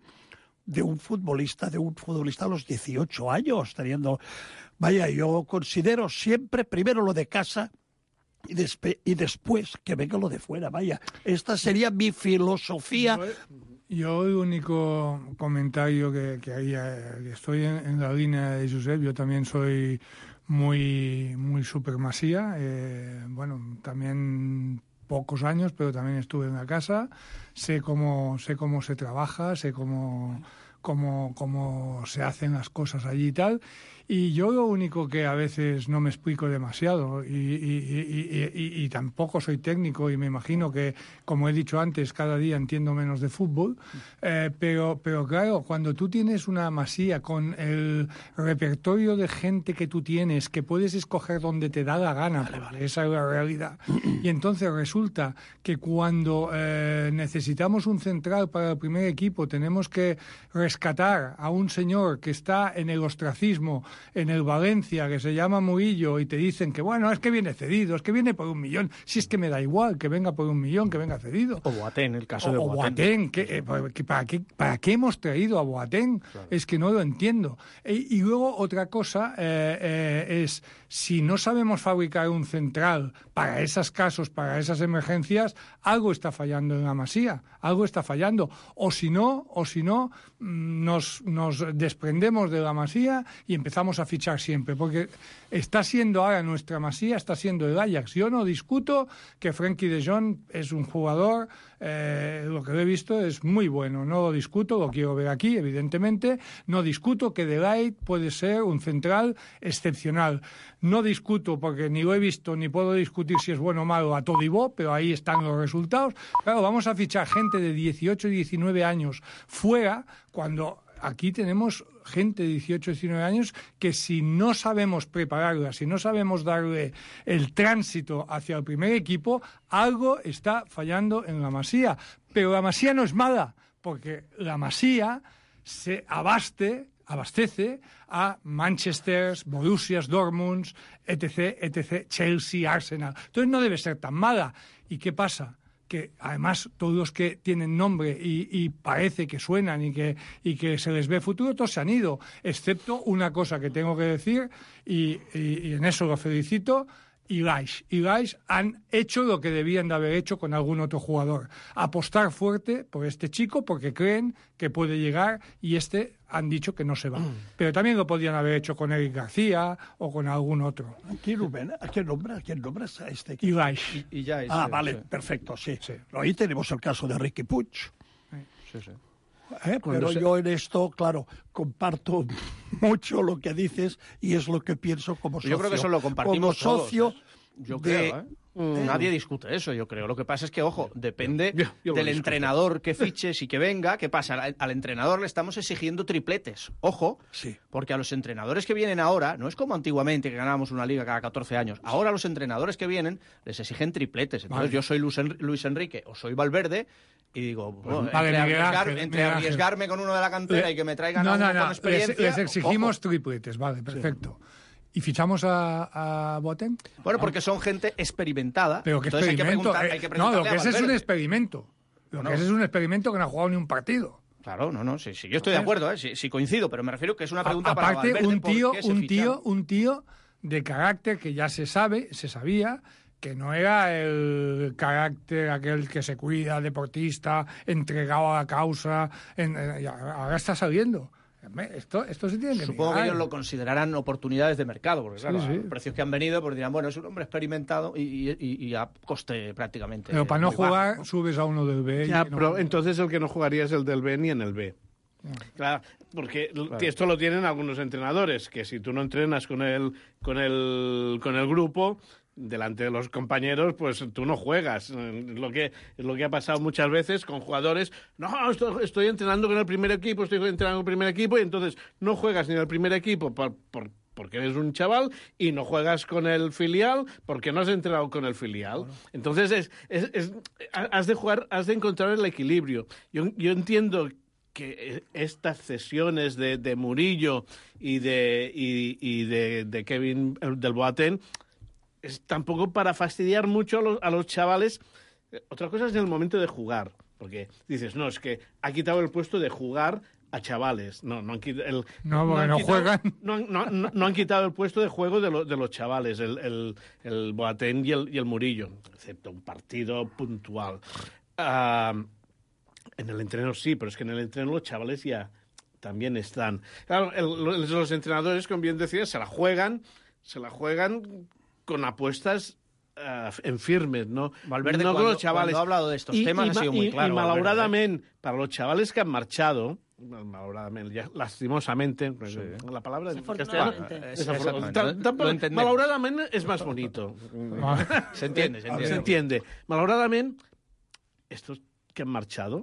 de un futbolista, de un futbolista a los dieciocho años, teniendo... Vaya, yo considero siempre primero lo de casa y, despe- y después que venga lo de fuera, vaya. Esta sería mi filosofía. Yo el único comentario que, que, hay, eh, que estoy en, en la línea de Josep, yo también soy muy, muy supermasía, eh, bueno, también pocos años, pero también estuve en la casa, sé cómo, sé cómo se trabaja, sé cómo, cómo, cómo se hacen las cosas allí y tal. Y yo lo único que a veces no me explico demasiado y, y, y, y, y, y tampoco soy técnico y me imagino que, como he dicho antes, cada día entiendo menos de fútbol, eh, pero, pero claro, cuando tú tienes una Masía con el repertorio de gente que tú tienes, que puedes escoger donde te da la gana, vale, vale. Esa es la realidad, y entonces resulta que cuando eh, necesitamos un central para el primer equipo tenemos que rescatar a un señor que está en el ostracismo en el Valencia, que se llama Murillo, y te dicen que, bueno, es que viene cedido, es que viene por un millón. Si es que me da igual que venga por un millón, que venga cedido. O Boateng, el caso o, de o Boateng. Boateng que, eh, ¿para, qué, ¿Para qué hemos traído a Boateng? Claro. Es que no lo entiendo. E, y luego otra cosa eh, eh, es, si no sabemos fabricar un central para esos casos, para esas emergencias, algo está fallando en la Masía, algo está fallando. O si no, o si no nos, nos desprendemos de la Masía y empezamos a fichar siempre, porque está siendo ahora nuestra Masía, está siendo el Ajax. Yo no discuto que Frenkie de Jong es un jugador eh, lo que he visto es muy bueno. No lo discuto, lo quiero ver aquí, evidentemente. No discuto que De Ligt puede ser un central excepcional. No discuto, porque ni lo he visto ni puedo discutir si es bueno o malo a todo y bo, pero ahí están los resultados. Claro, vamos a fichar gente de dieciocho y diecinueve años fuera, cuando aquí tenemos gente de dieciocho y diecinueve años que si no sabemos prepararla, si no sabemos darle el tránsito hacia el primer equipo, algo está fallando en la Masía. Pero la Masía no es mala, porque la Masía se abaste... abastece a Manchester, Borussia Dortmund, etc, etc, Chelsea, Arsenal. Entonces no debe ser tan mala. ¿Y qué pasa? Que además todos los que tienen nombre y, y parece que suenan y que, y que se les ve futuro, todos se han ido, excepto una cosa que tengo que decir, y, y, y en eso lo felicito, y Laish. Y Laish han hecho lo que debían de haber hecho con algún otro jugador. Apostar fuerte por este chico porque creen que puede llegar y este han dicho que no se va. Pero también lo podían haber hecho con Eric García o con algún otro. Aquí, Rubén, ¿a quién nombra? ¿A quién nombras a este? Y Laish. Y, y ya es, ah, sí, vale, sí. perfecto, sí. Sí. Ahí tenemos el caso de Riqui Puig. Sí, sí. ¿Eh? Pero se... yo en esto, claro, comparto mucho lo que dices y es lo que pienso como socio. Yo creo que eso lo compartimos como socio todos, ¿eh? Yo de... creo, ¿eh? Mm, Nadie discute eso, yo creo. Lo que pasa es que, ojo, depende yo, yo del entrenador que fiches y que venga. ¿Qué pasa? Al, al entrenador le estamos exigiendo tripletes. Ojo, sí. Porque a los entrenadores que vienen ahora, no es como antiguamente que ganábamos una liga cada catorce años. Ahora los entrenadores que vienen les exigen tripletes. Entonces vale. Yo soy Luis, Enri Luis Enrique o soy Valverde y digo, bueno, pues, vale, entre, arriesgar, Ángel, entre arriesgarme con uno de la cantera le... y que me traigan no, a uno no, no. con experiencia... Les, les exigimos ojo. tripletes, vale, perfecto. Sí. ¿Y fichamos a, a Boateng? Bueno, porque son gente experimentada. Pero ¿qué entonces experimento? Hay que hay que no, lo que es es un experimento. Lo no. que es es un experimento que no ha jugado ni un partido. Claro, no, no, sí, sí, yo estoy de acuerdo, ¿eh? sí, sí coincido, pero me refiero que es una pregunta a, para aparte, Valverde, un tío, ¿por qué se un ficha? tío, un tío de carácter que ya se sabe, se sabía que no era el carácter aquel que se cuida, deportista, entregado a la causa, en, en, ahora está saliendo. Esto, esto se tiene que Supongo mirar. que ellos lo considerarán oportunidades de mercado, porque claro, sí, sí. los precios que han venido, pues dirán, bueno, es un hombre experimentado y, y, y a coste prácticamente. Pero para no jugar, bajo, ¿no? subes a uno del B. Ya, y no pero juega. entonces el que no jugaría es el del B ni en el B. Ya. Claro, porque Claro. esto lo tienen algunos entrenadores, que si tú no entrenas con el, con el, con el grupo, delante de los compañeros, pues tú no juegas. Lo que, lo que ha pasado muchas veces con jugadores, no, estoy, estoy entrenando con el primer equipo, estoy entrenando con el primer equipo, y entonces no juegas ni en el primer equipo por, por, porque eres un chaval, y no juegas con el filial porque no has entrenado con el filial. Bueno. Entonces es, es, es, has de jugar, has de encontrar el equilibrio. Yo, yo entiendo que estas cesiones de, de Murillo y de, y, y de, de Kevin del Boateng es tampoco para fastidiar mucho a los, a los chavales. Otra cosa es en el momento de jugar, porque dices, no, es que ha quitado el puesto de jugar a chavales. No, no han quitado el, no, porque no, no quitado, juegan. No, no, no, no han quitado el puesto de juego de, lo, de los chavales, el, el, el Boateng y el, y el Murillo, excepto un partido puntual. Uh, en el entreno sí, pero es que en el entreno los chavales ya también están. Claro, el, los, los entrenadores, como bien decías, se la juegan, se la juegan con apuestas uh, en firmes, ¿no? Valverde, no cuando, con los chavales. cuando ha hablado de estos y, temas y, ha sido muy y, claro. Y malauradamente, Valverde, para los chavales que han marchado, malauradamente, ya, lastimosamente, sí. La palabra en castellano, malauradamente, malauradamente es más bonito. se entiende, se entiende. Se entiende. Malauradamente, estos que han marchado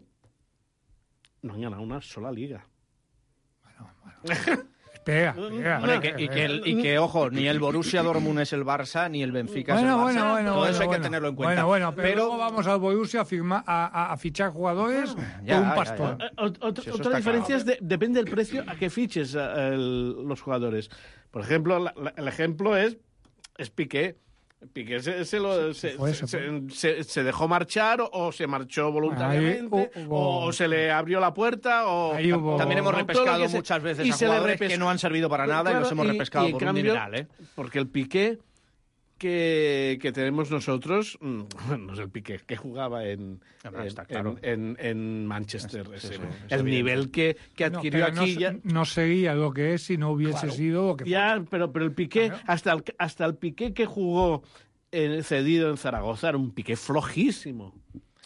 no han ganado una sola liga. Bueno, bueno. Espera, espera, bueno, y, que, y, que el, y que, ojo, ni el Borussia Dortmund es el Barça, ni el Benfica bueno, es el Barça. Bueno, bueno, Todo bueno, eso hay bueno. que tenerlo en cuenta. Bueno, bueno, pero, pero... luego vamos al Borussia a, firma, a, a, a fichar jugadores ya, por un pastón. Ya, ya. Ot si otra diferencia claro. es de, depende del precio a que fiches a, a el, los jugadores. Por ejemplo, la, la, el ejemplo es, es Piqué. Piqué se, se, lo, se, se, se, se, se dejó marchar o, o se marchó voluntariamente ahí, hubo, o se le abrió la puerta o hubo, también hemos repescado muchas se, veces a jugadores que no han servido para nada claro, y los hemos repescado y, y por cambio, un dineral, ¿eh? Porque el Piqué que, que tenemos nosotros no es el Piqué que jugaba en, Hombre, en, claro. en, en Manchester. Sí, sí, el sí, el nivel que, que adquirió no, aquí no, ya no sería lo que es si no hubiese claro. sido lo que ya, fue. Pero, pero el Piqué, claro. hasta, el, hasta el Piqué que jugó en, cedido en Zaragoza, era un Piqué flojísimo.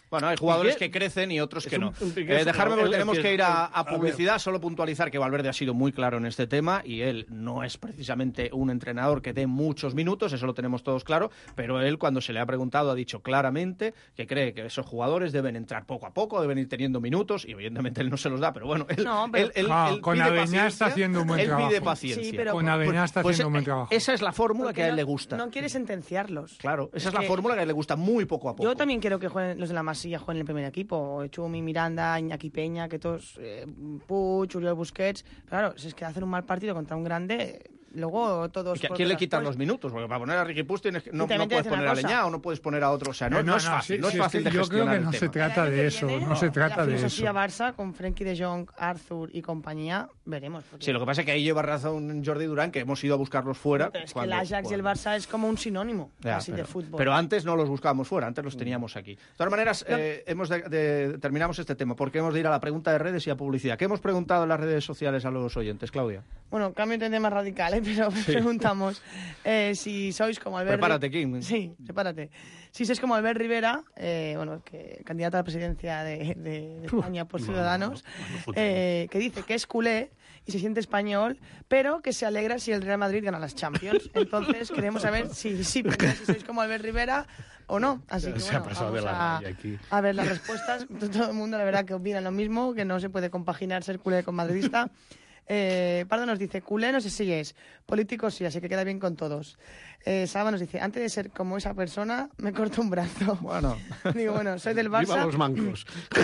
Bueno, hay jugadores que crecen y otros que no. Eh, dejarme porque tenemos que ir a, a publicidad. Solo puntualizar que Valverde ha sido muy claro en este tema y él no es precisamente un entrenador que dé muchos minutos, eso lo tenemos todos claro, pero él cuando se le ha preguntado ha dicho claramente que cree que esos jugadores deben entrar poco a poco, deben ir teniendo minutos y evidentemente él no se los da, pero bueno, él, no, pero... él, él, ah, él con pide Aveñá paciencia, está haciendo un buen él trabajo. pide paciencia. Sí, pero con Aveñá está pues, haciendo un buen pues, trabajo. Esa es la fórmula que a él no, le gusta. No quiere sentenciarlos. Claro, esa es, es la que fórmula que a él le gusta muy poco a poco. Yo también quiero que jueguen los de la Masía jueguen en el primer equipo. Chumi, Miranda, Iñaki Peña, que todos, eh, Puig, Oriol Busquets. Claro, si es que hacen un mal partido contra un grande, luego todos... ¿A quién le quitan los minutos? Porque para poner a Riqui Puig tienes que, no, no puedes poner a Leñá o no puedes poner a otro. O sea, no, no, no, no es fácil, sí, no es sí, fácil sí, de yo gestionar creo que el no tema. se trata de eso, no, no se trata de eso. La filosofía Barça, con Frenkie de Jong, Arthur y compañía, veremos. Porque... Sí, lo que pasa es que ahí lleva razón Jordi Durán, que hemos ido a buscarlos fuera. Pero es cuando, que el Ajax bueno. y el Barça es como un sinónimo Ya, así pero, de fútbol. Pero antes no los buscábamos fuera, antes los teníamos aquí. De todas maneras, eh, hemos de, de, terminamos este tema, porque hemos de ir a la pregunta de redes y a publicidad. ¿Qué hemos preguntado en las redes sociales a los oyentes, Claudia? Bueno, cambio de tema radical, ¿eh? Pero sí. preguntamos eh, si sois como Albert... Prepárate, Kim. Sí, prepárate. Si sois como Albert Rivera, eh, bueno, que candidato a la presidencia de, de, de España por Ciudadanos, eh, que dice que es culé y se siente español, pero que se alegra si el Real Madrid gana las Champions. Entonces queremos saber si, si, si sois como Albert Rivera o no. Así que se bueno, ha pasado vamos de la a, raya aquí. a ver las respuestas. Todo el mundo, la verdad, que opina lo mismo, que no se puede compaginar ser culé con madridista. Eh, Pardo nos dice, culé no sé si es, político sí, así que queda bien con todos. Eh, Salva nos dice, antes de ser como esa persona, me corto un brazo. Bueno. Digo, bueno, soy del Barça. Viva los mancos.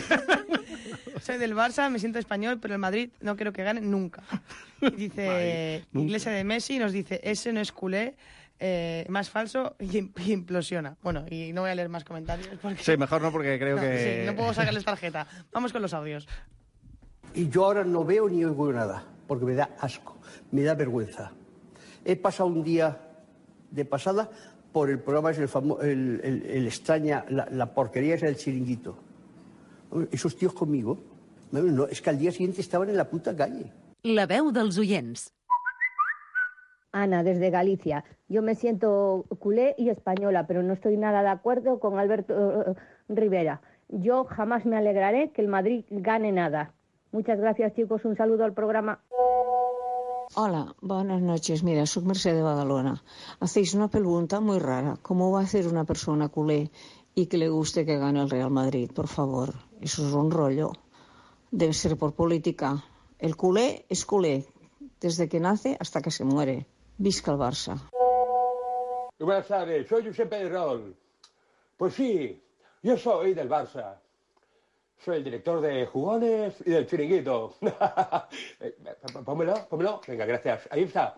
Soy del Barça, me siento español, pero el Madrid no quiero que gane nunca. Y dice, Ay, Iglesia de Messi nos dice, ese no es culé, eh, más falso y, y implosiona. Bueno, y no voy a leer más comentarios. Porque... Sí, mejor no, porque creo no, que... Sí, no puedo sacarles tarjeta. Vamos con los audios. Y yo ahora no veo ni oigo nada, porque me da asco, me da vergüenza. He pasado un día de pasada por el programa, es el, famo el, el, el extraña, la, la porquería es el Chiringuito. Esos tíos conmigo, no, no, es que al día siguiente estaban en la puta calle. La veu dels oients. Ana, desde Galicia. Yo me siento culé y española, pero no estoy nada de acuerdo con Alberto uh, Rivera. Yo jamás me alegraré que el Madrid gane nada. Muchas gracias, chicos. Un saludo al programa. Hola, buenas noches. Mira, soy Merced de Badalona. Hacéis una pregunta muy rara. ¿Cómo va a hacer una persona culé y que le guste que gane el Real Madrid? Por favor, eso es un rollo. Debe ser por política. El culé es culé, desde que nace hasta que se muere. Visca el Barça. Buenas tardes, soy Josep Pedrol. Pues sí, yo soy del Barça. Soy el director de Jugones y del Chiringuito. Pónmelo, pónmelo. Venga, gracias. Ahí está.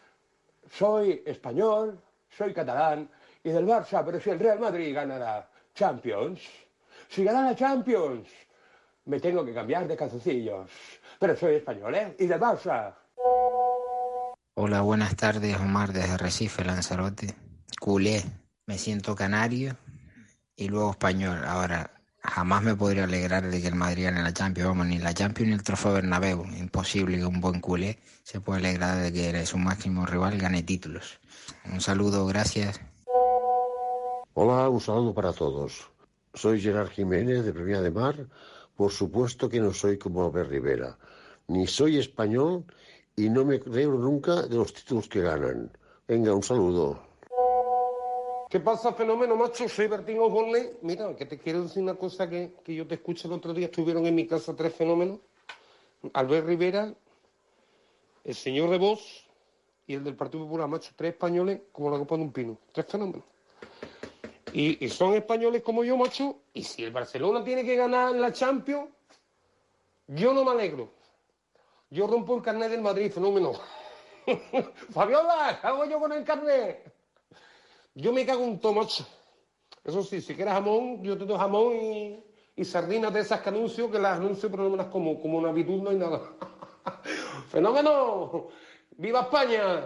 Soy español, soy catalán y del Barça, pero si el Real Madrid gana la Champions, si gana la Champions, me tengo que cambiar de calzoncillos. Pero soy español, ¿eh? Y del Barça. Hola, buenas tardes, Omar desde Recife, Lanzarote. Culé, me siento canario y luego español. Ahora, jamás me podría alegrar de que el Madrid gane la Champions. Vamos, ni la Champions ni el Trofeo Bernabéu. Imposible que un buen culé se pueda alegrar de que su máximo rival gane títulos. Un saludo, gracias. Hola, un saludo para todos. Soy Gerard Jiménez de Premia de Mar. Por supuesto que no soy como Albert Rivera. Ni soy español y no me alegro nunca de los títulos que ganan. Venga, un saludo. ¿Qué pasa, fenómeno, macho? Soy Bertín Osborne. Mira, que te quiero decir una cosa que, que yo te escuché el otro día. Estuvieron en mi casa tres fenómenos. Albert Rivera, el señor de Vox y el del Partido Popular, macho. Tres españoles como la copa de un pino. Tres fenómenos. Y, y son españoles como yo, macho. Y si el Barcelona tiene que ganar la Champions, yo no me alegro. Yo rompo el carnet del Madrid, fenómeno. Fabiola, ¿qué hago yo con el carnet? Yo me cago un tomacho. Eso sí, si quieres jamón, yo te doy jamón y, y sardinas de esas que anuncio, que las anuncio, pero no me las como, como una habitud no hay nada. ¡Fenómeno! ¡Viva España!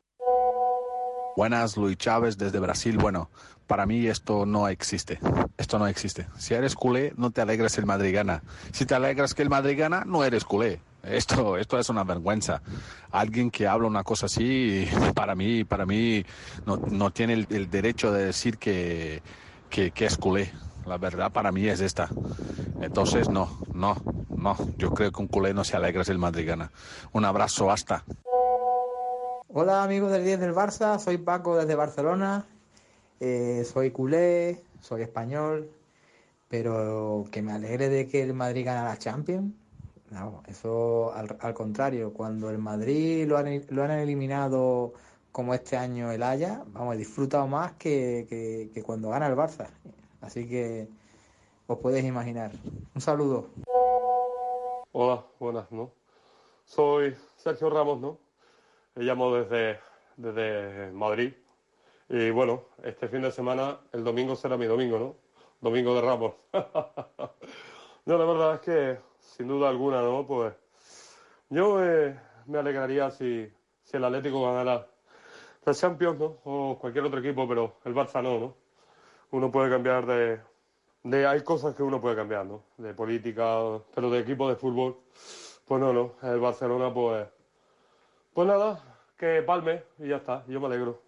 Buenas, Luis Chávez desde Brasil. Bueno, para mí esto no existe. Esto no existe. Si eres culé, no te alegres el Madrid gana. Si te alegras que el Madrid gana, no eres culé. Esto, esto es una vergüenza. Alguien que habla una cosa así, para mí, para mí no, no tiene el, el derecho de decir que, que, que es culé. La verdad para mí es esta. Entonces, no, no, no. Yo creo que un culé no se alegra si el Madrid gana. Un abrazo, hasta. Hola amigos del diez del Barça, soy Paco desde Barcelona. Eh, soy culé, soy español, pero que me alegre de que el Madrid gane la Champions. No, eso al, al contrario, cuando el Madrid lo han, lo han eliminado como este año el Ajax, vamos, he disfrutado más que, que, que cuando gana el Barça. Así que os podéis imaginar. Un saludo. Hola, buenas, ¿no? Soy Sergio Ramos, ¿no? Me llamo desde, desde Madrid. Y bueno, este fin de semana, el domingo será mi domingo, ¿no? Domingo de Ramos. No, la verdad es que, sin duda alguna, ¿no? Pues yo eh, me alegraría si, si el Atlético ganara la Champions, ¿no? O cualquier otro equipo, pero el Barça no, ¿no? Uno puede cambiar de... de hay cosas que uno puede cambiar, ¿no? De política, pero de equipo de fútbol, pues no, no. El Barcelona, pues... Pues nada, que palme y ya está. Yo me alegro.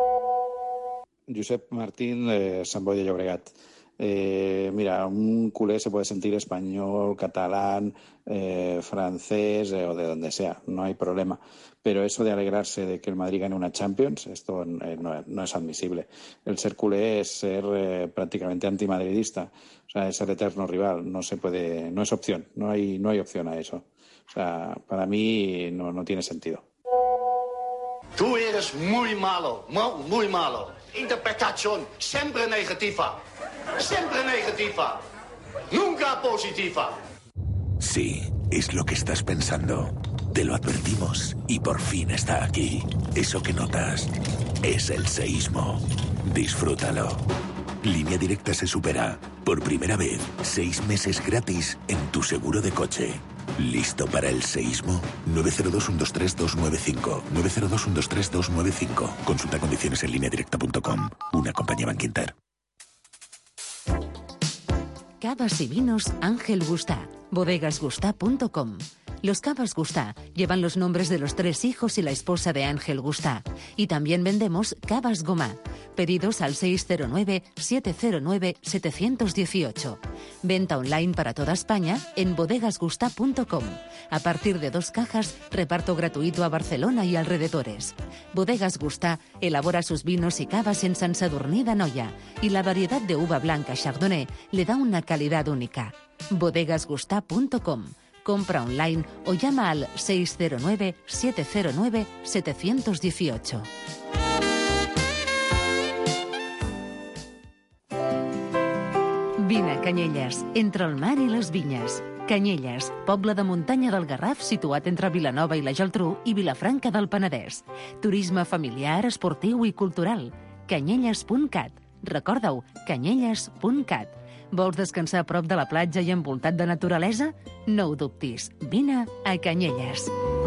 Josep Martín, eh, Sant Boi de Llobregat. Eh, mira, un culé se puede sentir español, catalán, eh, francés eh, o de donde sea, no hay problema. Pero eso de alegrarse de que el Madrid gane una Champions, esto eh, no, no es admisible. El ser culé es ser eh, prácticamente antimadridista, o sea, es ser eterno rival. No se puede, no es opción, no hay, no hay opción a eso. O sea, para mí no, no tiene sentido. Tú eres muy malo, muy, muy malo. Interpretación siempre negativa. Siempre negativa. Nunca positiva. Sí, es lo que estás pensando. Te lo advertimos y por fin está aquí. Eso que notas es el seísmo. Disfrútalo. Línea Directa se supera. Por primera vez, seis meses gratis en tu seguro de coche. ¿Listo para el seísmo? nueve cero dos, uno dos tres, dos nueve cinco. nueve cero dos, uno dos tres, dos nueve cinco. Consulta condiciones en línea directa punto com. Una compañía Bankinter. Cavas y vinos Ángel Gustá. bodegas gustá punto com. Los Cavas Gustá llevan los nombres de los tres hijos y la esposa de Ángel Gustá. Y también vendemos Cavas Gomá. Pedidos al seis cero nueve, siete cero nueve, siete uno ocho. Venta online para toda España en bodegas gustá punto com. A partir de dos cajas, reparto gratuito a Barcelona y alrededores. Bodegas Gustá elabora sus vinos y cavas en Sant Sadurní d'Anoia y la variedad de uva blanca Chardonnay le da una calidad única. bodegas gustá punto com. Compra online o llama al seis cero nueve, siete cero nueve, siete uno ocho. Vine a Canyelles, entre el mar i les vinyes. Canyelles, poble de muntanya del Garraf situat entre Vilanova i la Geltrú i Vilafranca del Penedès. Turisme familiar, esportiu i cultural. canyelles punt cat. Recorda-ho, canyelles punt cat. Vols descansar a prop de la platja i envoltat de naturalesa? No ho dubtis, vine a Canyelles.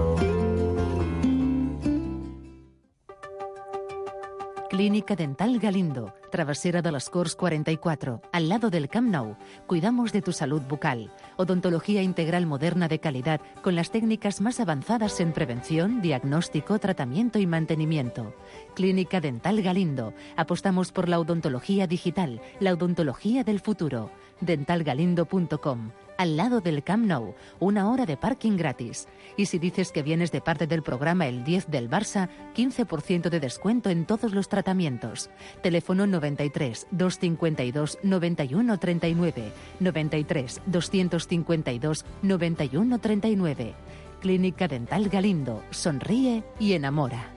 Clínica Dental Galindo, Travesera de las Corts cuarenta y cuatro, al lado del Camp Nou. Cuidamos de tu salud bucal. Odontología integral moderna de calidad con las técnicas más avanzadas en prevención, diagnóstico, tratamiento y mantenimiento. Clínica Dental Galindo. Apostamos por la odontología digital, la odontología del futuro. dental galindo punto com. Al lado del Camp Nou, una hora de parking gratis. Y si dices que vienes de parte del programa El diez del Barça, quince por ciento de descuento en todos los tratamientos. Teléfono noventa y tres, doscientos cincuenta y dos, noventa y uno treinta y nueve, noventa y tres, doscientos cincuenta y dos, noventa y uno treinta y nueve. Clínica Dental Galindo. Sonríe y enamora.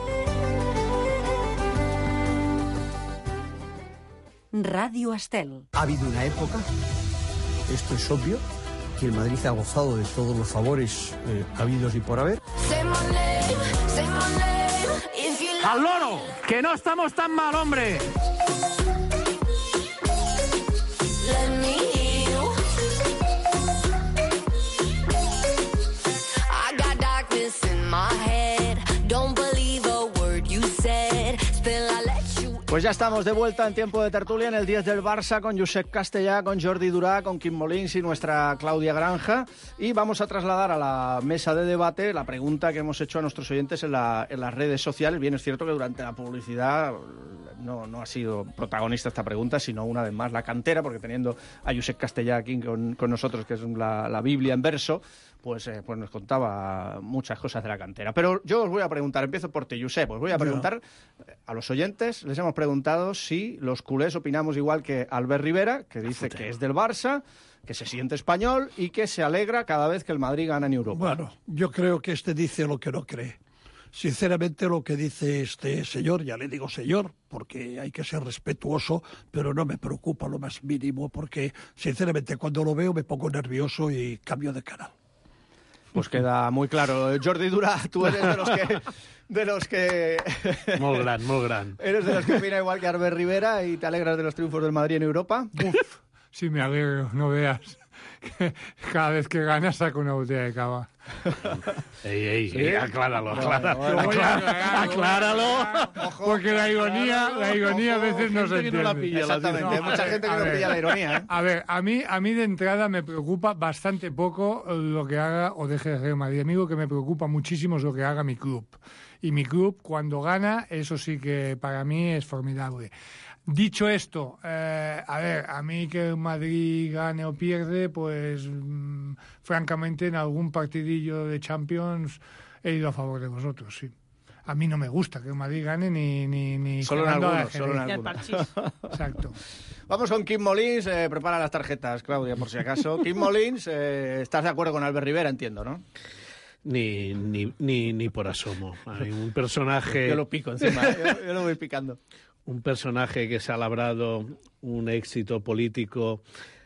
Radio Astel. Ha habido una época, esto es obvio, que el Madrid ha gozado de todos los favores eh, habidos y por haber. ¡Al loro! ¡Que no estamos tan mal, hombre! Pues ya estamos de vuelta en tiempo de tertulia en el diez del Barça con Josep Castellà, con Jordi Durà, con Quim Molins y nuestra Claudia Granja. Y vamos a trasladar a la mesa de debate la pregunta que hemos hecho a nuestros oyentes en, la, en las redes sociales. Bien, es cierto que durante la publicidad no, no ha sido protagonista esta pregunta, sino una vez más la cantera, porque teniendo a Josep Castellà aquí con, con nosotros, que es la, la Biblia en verso, pues, eh, pues nos contaba muchas cosas de la cantera. Pero yo os voy a preguntar, empiezo por ti, Josep, os voy a preguntar a los oyentes, les hemos preguntado si los culés opinamos igual que Albert Rivera, que dice que es del Barça, que se siente español y que se alegra cada vez que el Madrid gana en Europa. Bueno, yo creo que este dice lo que no cree. Sinceramente, lo que dice este señor, ya le digo señor, porque hay que ser respetuoso, pero no me preocupa lo más mínimo, porque sinceramente cuando lo veo me pongo nervioso y cambio de canal. Pues queda muy claro. Jordi Durà, tú eres de los que... De los que... Molt gran, molt gran. ¿Eres de los que opina igual que Albert Rivera y te alegras de los triunfos del Madrid en Europa? Uf, sí me alegro, no veas. Cada vez que gana saco una botella de cava. Ey, ey, ¿Sí? ey, acláralo, Bueno, acláralo. bueno, bueno, Aclá- acláralo. Porque la ironía, la ironía a veces no se gente que entiende. no la pilla, Exactamente, hay mucha gente que no pilla la ironía, ¿eh? A ver, a mí, a mí de entrada me preocupa bastante poco lo que haga o deje de hacer Madrid. Amigo, que me preocupa muchísimo es lo que haga mi club. Y mi club, cuando gana, eso sí que para mí es formidable. Dicho esto, eh, a ver, a mí que el Madrid gane o pierde, pues mmm, francamente en algún partidillo de Champions he ido a favor de vosotros, sí. A mí no me gusta que el Madrid gane ni... ni, ni Solo en jugando a la algunos, solo en Jerez. algunos. Exacto. Vamos con Quim Molins, eh, prepara las tarjetas, Claudia, por si acaso. Quim Molins, eh, ¿estás de acuerdo con Albert Rivera? Entiendo, ¿no? Ni, ni, ni, ni por asomo. Hay un personaje... Yo lo pico encima, ¿eh? yo, yo lo voy picando. Un personaje que se ha labrado un éxito político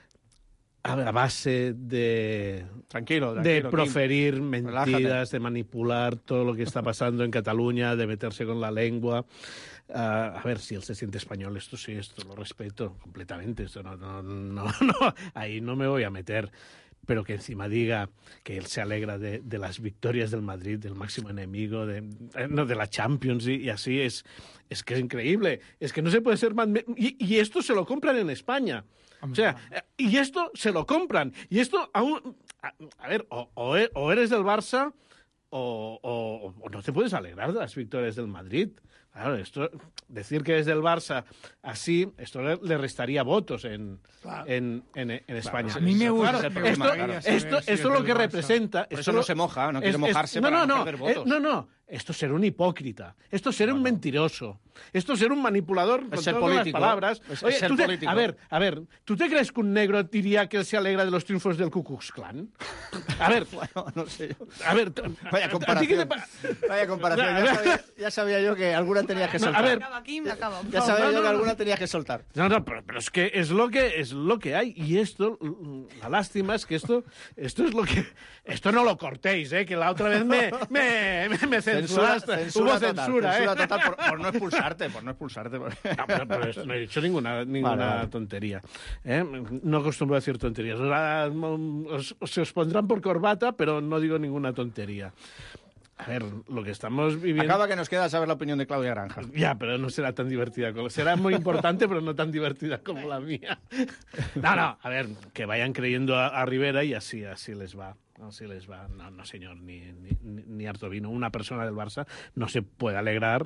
a base de, tranquilo, tranquilo, de proferir Quim. mentiras, Relájate. de manipular todo lo que está pasando en Cataluña, de meterse con la lengua. Uh, a ver, si él se siente español, esto sí, esto lo respeto completamente. Esto no, no, no, no, ahí no me voy a meter. Pero que encima diga que él se alegra de, de las victorias del Madrid, del máximo enemigo, de, no, de la Champions, y, y así es, es que es increíble. Es que no se puede ser más... Y, y esto se lo compran en España. O sea, y esto se lo compran. Y esto aún... A, a ver, o, o, o eres del Barça o, o, o no te puedes alegrar de las victorias del Madrid. Claro, esto, decir que es del Barça así, esto le, le restaría votos en, Claro. en, en, en España. Claro, a mí me gusta- Claro, ese es el esto, problema, claro. esto, Sí, sí, esto es lo del que Barça. representa... Por esto eso no lo- se moja, no quiere es- mojarse es- para no, no no, perder eh, votos. no, no, esto es ser un hipócrita, esto es ser un mentiroso, esto es ser un manipulador con ser todas las político, palabras. es- es Oye, ser tú te- político. a ver, a ver, ¿tú te crees que un negro diría que él se alegra de los triunfos del Ku Klux Klan? A ver, bueno, no sé yo. A ver, Vaya ¿a ti qué te comparación. pa- Vaya comparación. A Ya ver. sabía, ya sabía yo que alguna tenías que No, a soltar. ver. Acaba aquí, me acaba. Ya sabía No, yo no, que no. alguna tenías que soltar. No, no, pero, pero es que es lo que es lo que hay, y esto, la lástima es que esto esto es lo que esto no lo cortéis, eh, que la otra vez me me, me, me censuraste, censura hubo total, censura, censura eh. total por, por no expulsarte, por no expulsarte. por- No, pero, pero esto no he dicho ninguna, ninguna Vale, vale. tontería. ¿eh? No acostumbro a decir tonterías. Ahora, mm, os- se os pondrán por corbata, pero no digo ninguna tontería. A ver, lo que estamos viviendo... Acaba que nos queda saber la opinión de Claudia Granja. Ya, pero no será tan divertida. Como... Será muy importante, pero no tan divertida como la mía. No, no, a ver, que vayan creyendo a, a Rivera y así, así les va. Así les va. No, no señor, ni, ni, ni- ni harto vino. Una persona del Barça no se puede alegrar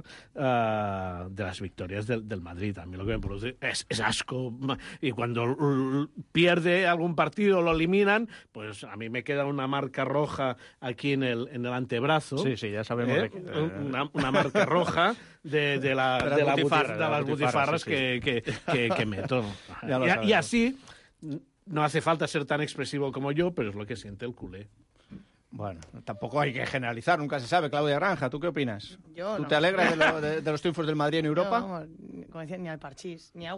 ah, de las victorias del, del Madrid. A mí lo que me produce es, es asco. Y cuando uh, pierde algún partido, lo eliminan, pues a mí me queda una marca roja aquí en el, en el antebrazo. Sí, sí, ya sabemos ¿eh? de qué- Una, una marca roja de, de, la, De las de, la butifarras, butif- de de las las butifarras, butifarras sí, que, que, que, que meto. Ya lo y, sabemos. y así, no hace falta ser tan expresivo como yo, pero es lo que siente el culé. Bueno, tampoco hay que generalizar, nunca se sabe. Claudia Granja, ¿tú qué opinas? Yo ¿Tú no. te alegras de, lo- de- de los triunfos del Madrid en Europa? No, como decía, ni al parchís, ni agua.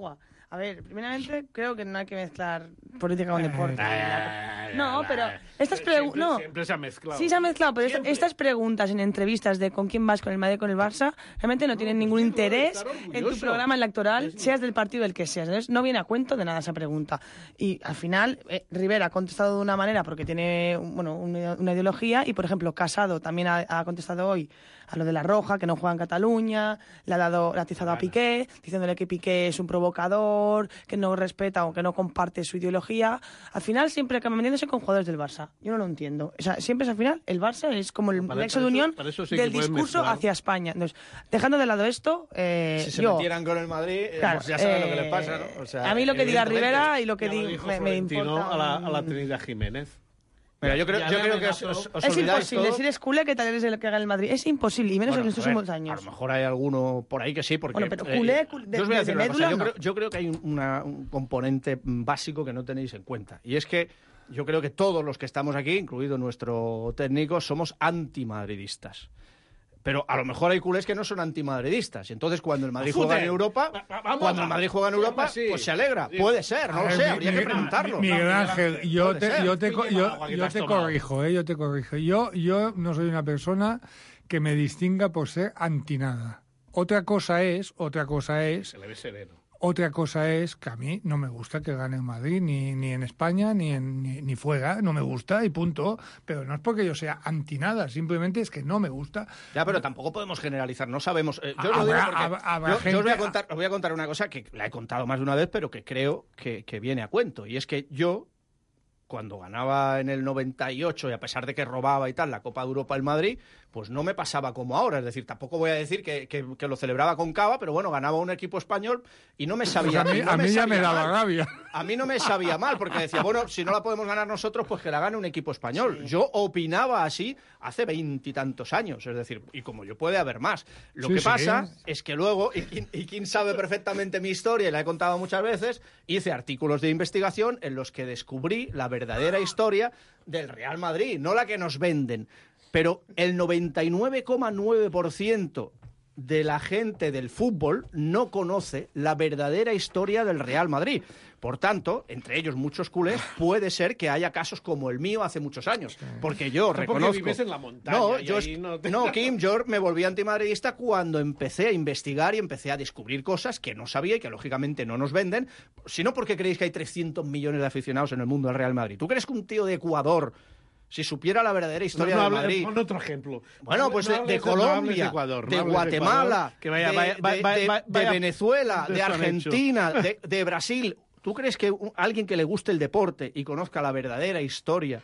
A ver, primeramente, creo que no hay que mezclar política con deporte. Eh, No, pero estas siempre, preguntas... No. siempre se ha mezclado. Sí, se ha mezclado, pero esta- estas preguntas en entrevistas de con quién vas, con el Madrid, con el Barça, realmente no tienen ningún interés en tu programa electoral, seas del partido del que seas. Entonces, no viene a cuento de nada esa pregunta. Y al final, eh, Rivera ha contestado de una manera porque tiene un- bueno, una, una ideología, y por ejemplo, Casado también ha, ha contestado hoy a lo de la Roja, que no juega en Cataluña, le ha dado, le ha atizado a Piqué, diciéndole que Piqué es un provocador, que no respeta o que no comparte su ideología. Al final siempre acaban metiéndose con jugadores del Barça. Yo no lo entiendo. O sea, siempre es al final el Barça es como el Para- nexo para de eso- unión para eso sí del que pueden discurso mezclar. hacia España. Entonces, dejando de lado esto, eh, Si se yo... metieran con el Madrid, eh, Claro, pues ya saben lo que eh, les pasa, ¿no? O sea, a mí lo que diga evidentemente. Rivera y lo que Ya lo diga dijo me, me Florentino importa. a la, a la un- Trinidad Jiménez. Mira, yo creo, Ya yo le creo que os, amenazó. os- os Es olvidáis imposible, todo. si eres culé, que tal eres el que haga el Madrid. Es imposible, y menos Bueno, en estos a ver, últimos años. A lo mejor hay alguno por ahí que sí, porque... Bueno, pero eh, culé, culé- yo os voy a de- decir de una cosa, médula, yo, no. creo, yo creo que hay un, una- un componente básico que no tenéis en cuenta, y es que yo creo que todos los que estamos aquí, incluido nuestro técnico, somos antimadridistas. Pero a lo mejor hay culés que no son antimadridistas. Y entonces cuando el Madrid Fute. juega en Europa, Va- va- vamos, cuando el va. Madrid juega en Sí, Europa, sí. pues se alegra. Sí. Puede ser, no A lo ver, sé, Mi- habría que Mi- preguntarlo. Miguel Ángel, yo Puede te, ser. yo te, co- Pilla el yo, agua que te yo has te tomado. corrijo, ¿eh? Yo te corrijo. Yo, yo no soy una persona que me distinga por ser anti nada. Otra cosa es, otra cosa es, Se le ve sereno. otra cosa es que a mí no me gusta que gane en Madrid, ni, ni en España, ni, en, ni, ni fuera. No me gusta y punto. Pero no es porque yo sea anti nada, simplemente es que no me gusta. Ya, pero tampoco podemos generalizar, no sabemos. Eh, yo os lo Habrá- digo porque habrá- habrá yo- yo, os voy a gente- contar, os voy a contar una cosa que la he contado más de una vez, pero que creo que, que viene a cuento. Y es que yo, cuando ganaba en el noventa y ocho, y a pesar de que robaba y tal la Copa de Europa el Madrid, pues no me pasaba como ahora. Es decir, tampoco voy a decir que, que- que lo celebraba con cava, pero bueno, ganaba un equipo español y no me sabía Pues a mí, no a me mí ya sabía me daba mal. rabia. A mí no me sabía mal, porque decía, bueno, si no la podemos ganar nosotros, pues que la gane un equipo español. Yo opinaba así hace veintitantos años, es decir, y como yo puede haber más. Lo Sí, que sí. pasa es que luego, y, quien- y quien sabe perfectamente mi historia, y la he contado muchas veces, hice artículos de investigación en los que descubrí la verdadera historia del Real Madrid, no la que nos venden. Pero el noventa y nueve coma nueve por ciento de la gente del fútbol no conoce la verdadera historia del Real Madrid. Por tanto, entre ellos muchos culés, puede ser que haya casos como el mío hace muchos años. Porque yo Porque reconozco... vives en la montaña No, y yo ahí es- no te- no, Kim, yo me volví antimadridista cuando empecé a investigar y empecé a descubrir cosas que no sabía y que lógicamente no nos venden, sino porque creéis que hay trescientos millones de aficionados en el mundo del Real Madrid. ¿Tú crees que un tío de Ecuador, si supiera la verdadera historia No, no del hable- Madrid... pon otro ejemplo. Bueno, No pues hable- de, no de hables no hables Colombia, de Ecuador, no de hables Guatemala, Ecuador, que vaya- de, vaya- de- vaya- de- vaya- de vaya- Venezuela, de de esto han Argentina, de, de Brasil. ¿Tú crees que un- alguien que le guste el deporte y conozca la verdadera historia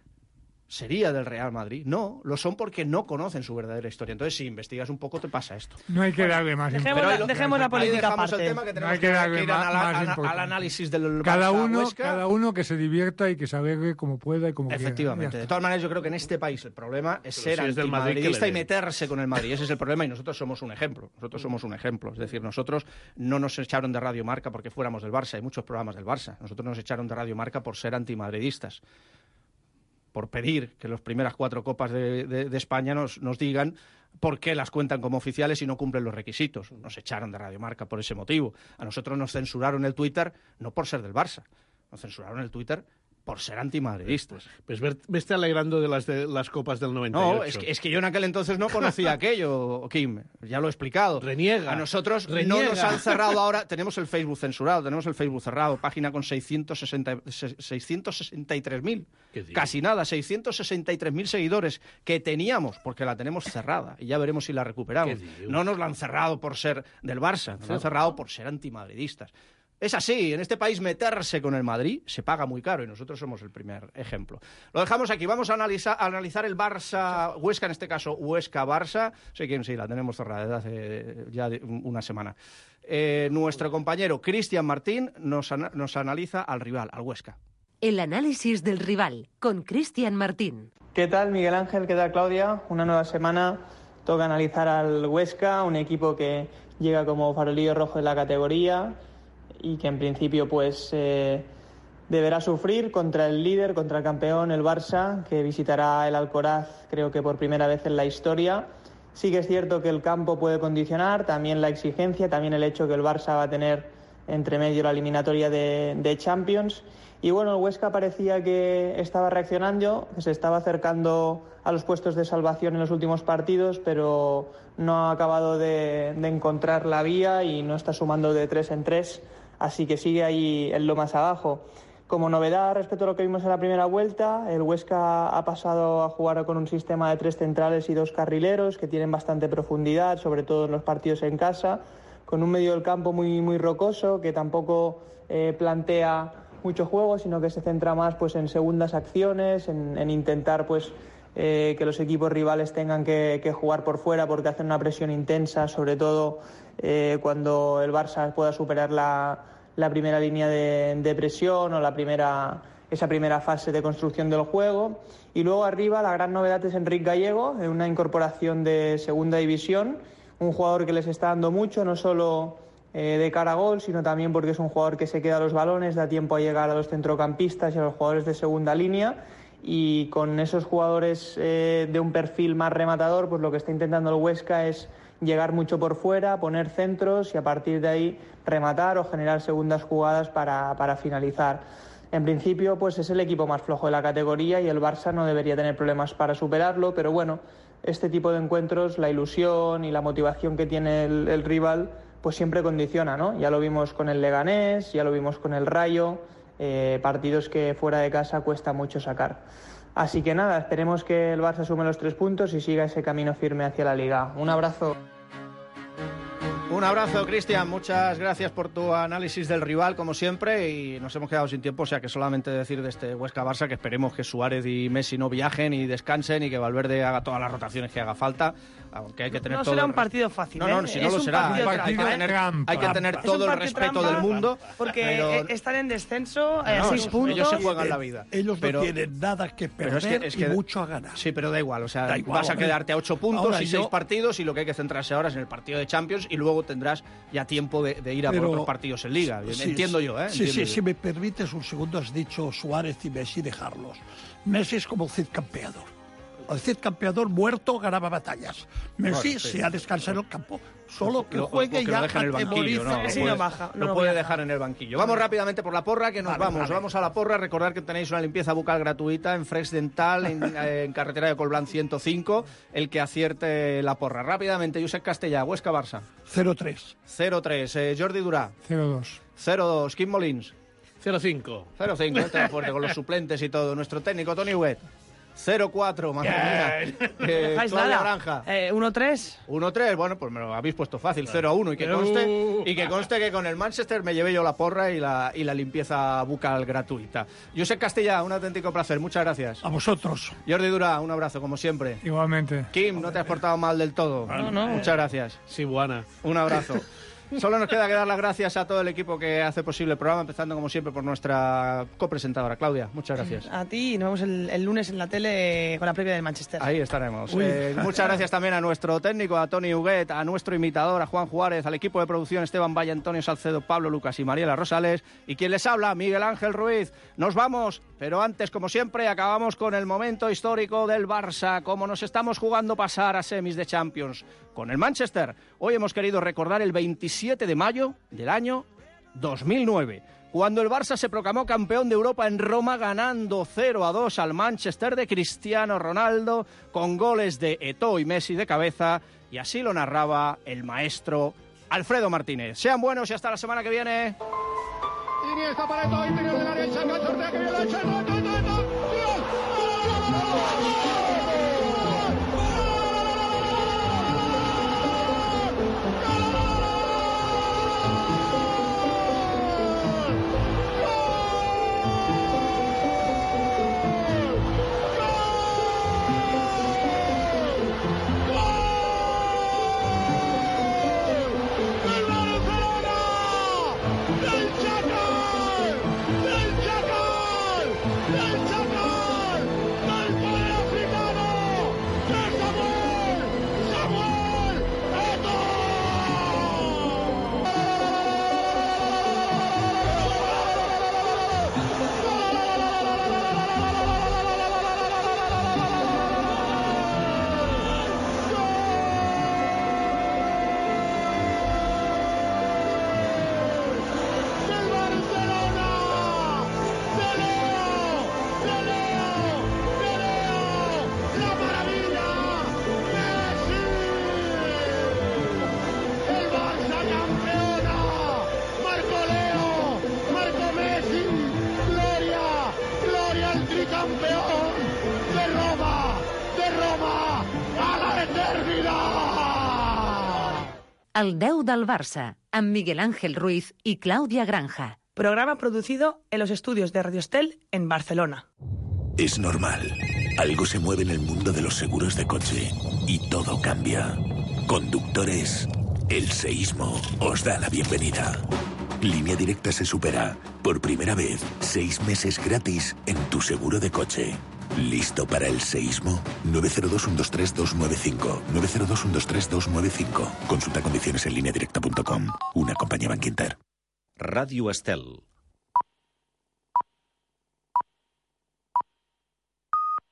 sería del Real Madrid? No, lo son porque no conocen su verdadera historia. Entonces, si investigas un poco, te pasa esto. No hay que darle más Dejemos, Pero la, ahí lo- dejemos la ahí política dejamos aparte. el tema que No tenemos hay que, que darle que ir más- al, más al- al importancia. análisis del Cada Barça uno, Huesca. cada uno que se divierta y que se alegre como pueda y como quiera. Efectivamente. Ya De está. todas maneras, yo creo que en este país el problema es Pero ser si es del Madrid, ¿qué le antimadridista y den? meterse con el Madrid. Ese es el problema y nosotros somos un ejemplo. Nosotros somos un ejemplo. Es decir, nosotros no nos echaron de Radio Marca porque fuéramos del Barça. Hay muchos programas del Barça. Nosotros nos echaron de Radio Marca por ser antimadridistas. Por pedir que las primeras cuatro copas de, de- de España nos, nos digan por qué las cuentan como oficiales y no cumplen los requisitos. Nos echaron de Radio Marca por ese motivo. A nosotros nos censuraron el Twitter no por ser del Barça. Nos censuraron el Twitter por ser antimadridistas. Pues ver- me está alegrando de las, de las copas del noventa y ocho. No, es que, es que yo en aquel entonces no conocía aquello, Kim. Ya lo he explicado. Reniega. A nosotros no Reniega. nos han cerrado ahora. Tenemos el Facebook censurado, tenemos el Facebook cerrado, página con seiscientos sesenta, se- seiscientos sesenta y tres mil. ¿Qué dices? Casi nada, seiscientos sesenta y tres mil seguidores que teníamos porque la tenemos cerrada. Y ya veremos si la recuperamos. ¿Qué dices? No nos la han cerrado por ser del Barça, nos la han cerrado por ser antimadridistas. Es así, en este país meterse con el Madrid se paga muy caro y nosotros somos el primer ejemplo. Lo dejamos aquí, vamos a analizar, a analizar el Barça-Huesca, en este caso Huesca-Barça. Sí, que sí, la tenemos cerrada desde hace ya de- una semana. Eh, nuestro compañero Cristian Martín nos, ana- nos analiza al rival, al Huesca. El análisis del rival con Cristian Martín. ¿Qué tal, Miguel Ángel? ¿Qué tal, Claudia? Una nueva semana. Toca analizar al Huesca, un equipo que llega como farolillo rojo de la categoría y que en principio pues eh, deberá sufrir contra el líder, contra el campeón, el Barça, que visitará el Alcoraz creo que por primera vez en la historia. Sí que es cierto que el campo puede condicionar, también la exigencia, también el hecho que el Barça va a tener entre medio la eliminatoria de, de Champions. Y bueno, el Huesca parecía que estaba reaccionando, que se estaba acercando a los puestos de salvación en los últimos partidos, pero no ha acabado de, de encontrar la vía y no está sumando de tres en tres, así que sigue ahí en lo más abajo. Como novedad respecto a lo que vimos en la primera vuelta, el Huesca ha pasado a jugar con un sistema de tres centrales y dos carrileros que tienen bastante profundidad, sobre todo en los partidos en casa, con un medio del campo muy, muy rocoso que tampoco eh, plantea mucho juego, sino que se centra más pues en segundas acciones, en, en intentar pues eh, que los equipos rivales tengan que, que jugar por fuera porque hacen una presión intensa, sobre todo eh, cuando el Barça pueda superar la, la primera línea de, de presión o la primera, esa primera fase de construcción del juego. Y luego arriba la gran novedad es Enric Gallego, en una incorporación de segunda división, un jugador que les está dando mucho, no solo Eh, de cara a gol, sino también porque es un jugador que se queda a los balones, da tiempo a llegar a los centrocampistas y a los jugadores de segunda línea, y con esos jugadores eh, de un perfil más rematador, pues lo que está intentando el Huesca es llegar mucho por fuera, poner centros y a partir de ahí rematar o generar segundas jugadas para, para finalizar. En principio pues es el equipo más flojo de la categoría y el Barça no debería tener problemas para superarlo, pero bueno, este tipo de encuentros, la ilusión y la motivación que tiene el, el rival pues siempre condiciona, ¿no? Ya lo vimos con el Leganés, ya lo vimos con el Rayo, eh, partidos que fuera de casa cuesta mucho sacar. Así que nada, esperemos que el Barça sume los tres puntos y siga ese camino firme hacia la Liga. Un abrazo. Un abrazo, Cristian. Muchas gracias por tu análisis del rival, como siempre, y nos hemos quedado sin tiempo, o sea que solamente decir de este Huesca-Barça que esperemos que Suárez y Messi no viajen y descansen y que Valverde haga todas las rotaciones que haga falta, aunque hay que tener no todo... será un partido fácil, No, no, ¿eh? si no es lo un será. partido Hay, hay que tener, hay que tener todo el respeto del mundo. Porque pero... están en descenso, a no, seis puntos. Ellos se juegan la vida. Ellos pero... no tienen nada que perder es que, es que... y mucho a ganar. Sí, pero da igual, o sea, da igual, vas a quedarte a ocho puntos ahora y yo... seis partidos y lo que hay que centrarse ahora es en el partido de Champions y luego tendrás ya tiempo de, de ir a pero... por otros partidos en Liga. Sí, Entiendo yo, ¿eh? Sí, Entiendo sí, yo. si me permites un segundo, has dicho Suárez y Messi dejarlos. Messi es como el Cid Campeador. El Cid Campeador muerto ganaba batallas. Messi bueno, sí. se ha descansado en el campo. Solo que lo, juegue y ya lo deje en el banquillo, no, sí, no, no baja, no lo, lo puede dejar en el banquillo. Vamos rápidamente por la porra, que nos vale, vamos. Vale. Vamos a la porra. Recordar que tenéis una limpieza bucal gratuita en Fresh Dental, en, en carretera de Colblanc ciento cinco. El que acierte la porra. Rápidamente, Josep Castellà, Huesca Barça. cero tres. cero tres. Eh, Jordi Durà. cero dos. cero dos. Kim Molins. cero cinco. cero cinco. Entra fuerte con los suplentes y todo. Nuestro técnico, Tony Huet. cero cuatro, madre mía. Eh, Claudia Granja. Eh, uno tres. uno tres, bueno, pues me lo habéis puesto fácil, cero a uno. Y que conste, y que conste que con el Manchester me llevé yo la porra y la, y la limpieza bucal gratuita. Josep Castellà, un auténtico placer, muchas gracias. A vosotros. Jordi Durà, un abrazo, como siempre. Igualmente. Kim, no te has portado mal del todo. No, no. Muchas gracias. Sí, buena. Un abrazo. Solo nos queda que dar las gracias a todo el equipo que hace posible el programa, empezando como siempre por nuestra copresentadora, Claudia. Muchas gracias. A ti, y nos vemos el, el lunes en la tele con la previa del Manchester. Ahí estaremos. Eh, muchas gracias también a nuestro técnico, a Tony Huguet, a nuestro imitador, a Juan Juárez, al equipo de producción Esteban Valle, Antonio Salcedo, Pablo Lucas y Mariela Rosales. Y quien les habla, Miguel Ángel Ruiz. Nos vamos, pero antes, como siempre, acabamos con el momento histórico del Barça, como nos estamos jugando pasar a semis de Champions con el Manchester. Hoy hemos querido recordar el veintisiete de mayo del año dos mil nueve, cuando el Barça se proclamó campeón de Europa en Roma, ganando cero a dos al Manchester de Cristiano Ronaldo, con goles de Eto'o y Messi de cabeza, y así lo narraba el maestro Alfredo Martínez. Sean buenos y hasta la semana que viene. Iniesta para Eto'o, interior del área, Chaca, sortea que viene la Chaca, ¡no, no, no, no! El deu del Barça, amb Miguel Ángel Ruiz y Claudia Granja. Programa producido en los estudios de Radio Estel en Barcelona. Es normal. Algo se mueve en el mundo de los seguros de coche y todo cambia. Conductores, el seísmo os da la bienvenida. Línea Directa se supera. Por primera vez, seis meses gratis en tu seguro de coche. ¿Listo para el seísmo? nueve cero dos, uno dos tres, dos nueve cinco. nueve cero dos, uno dos tres, dos nueve cinco. Consulta condiciones en línea directa punto com. Una compañía Bankinter. Ràdio Estel.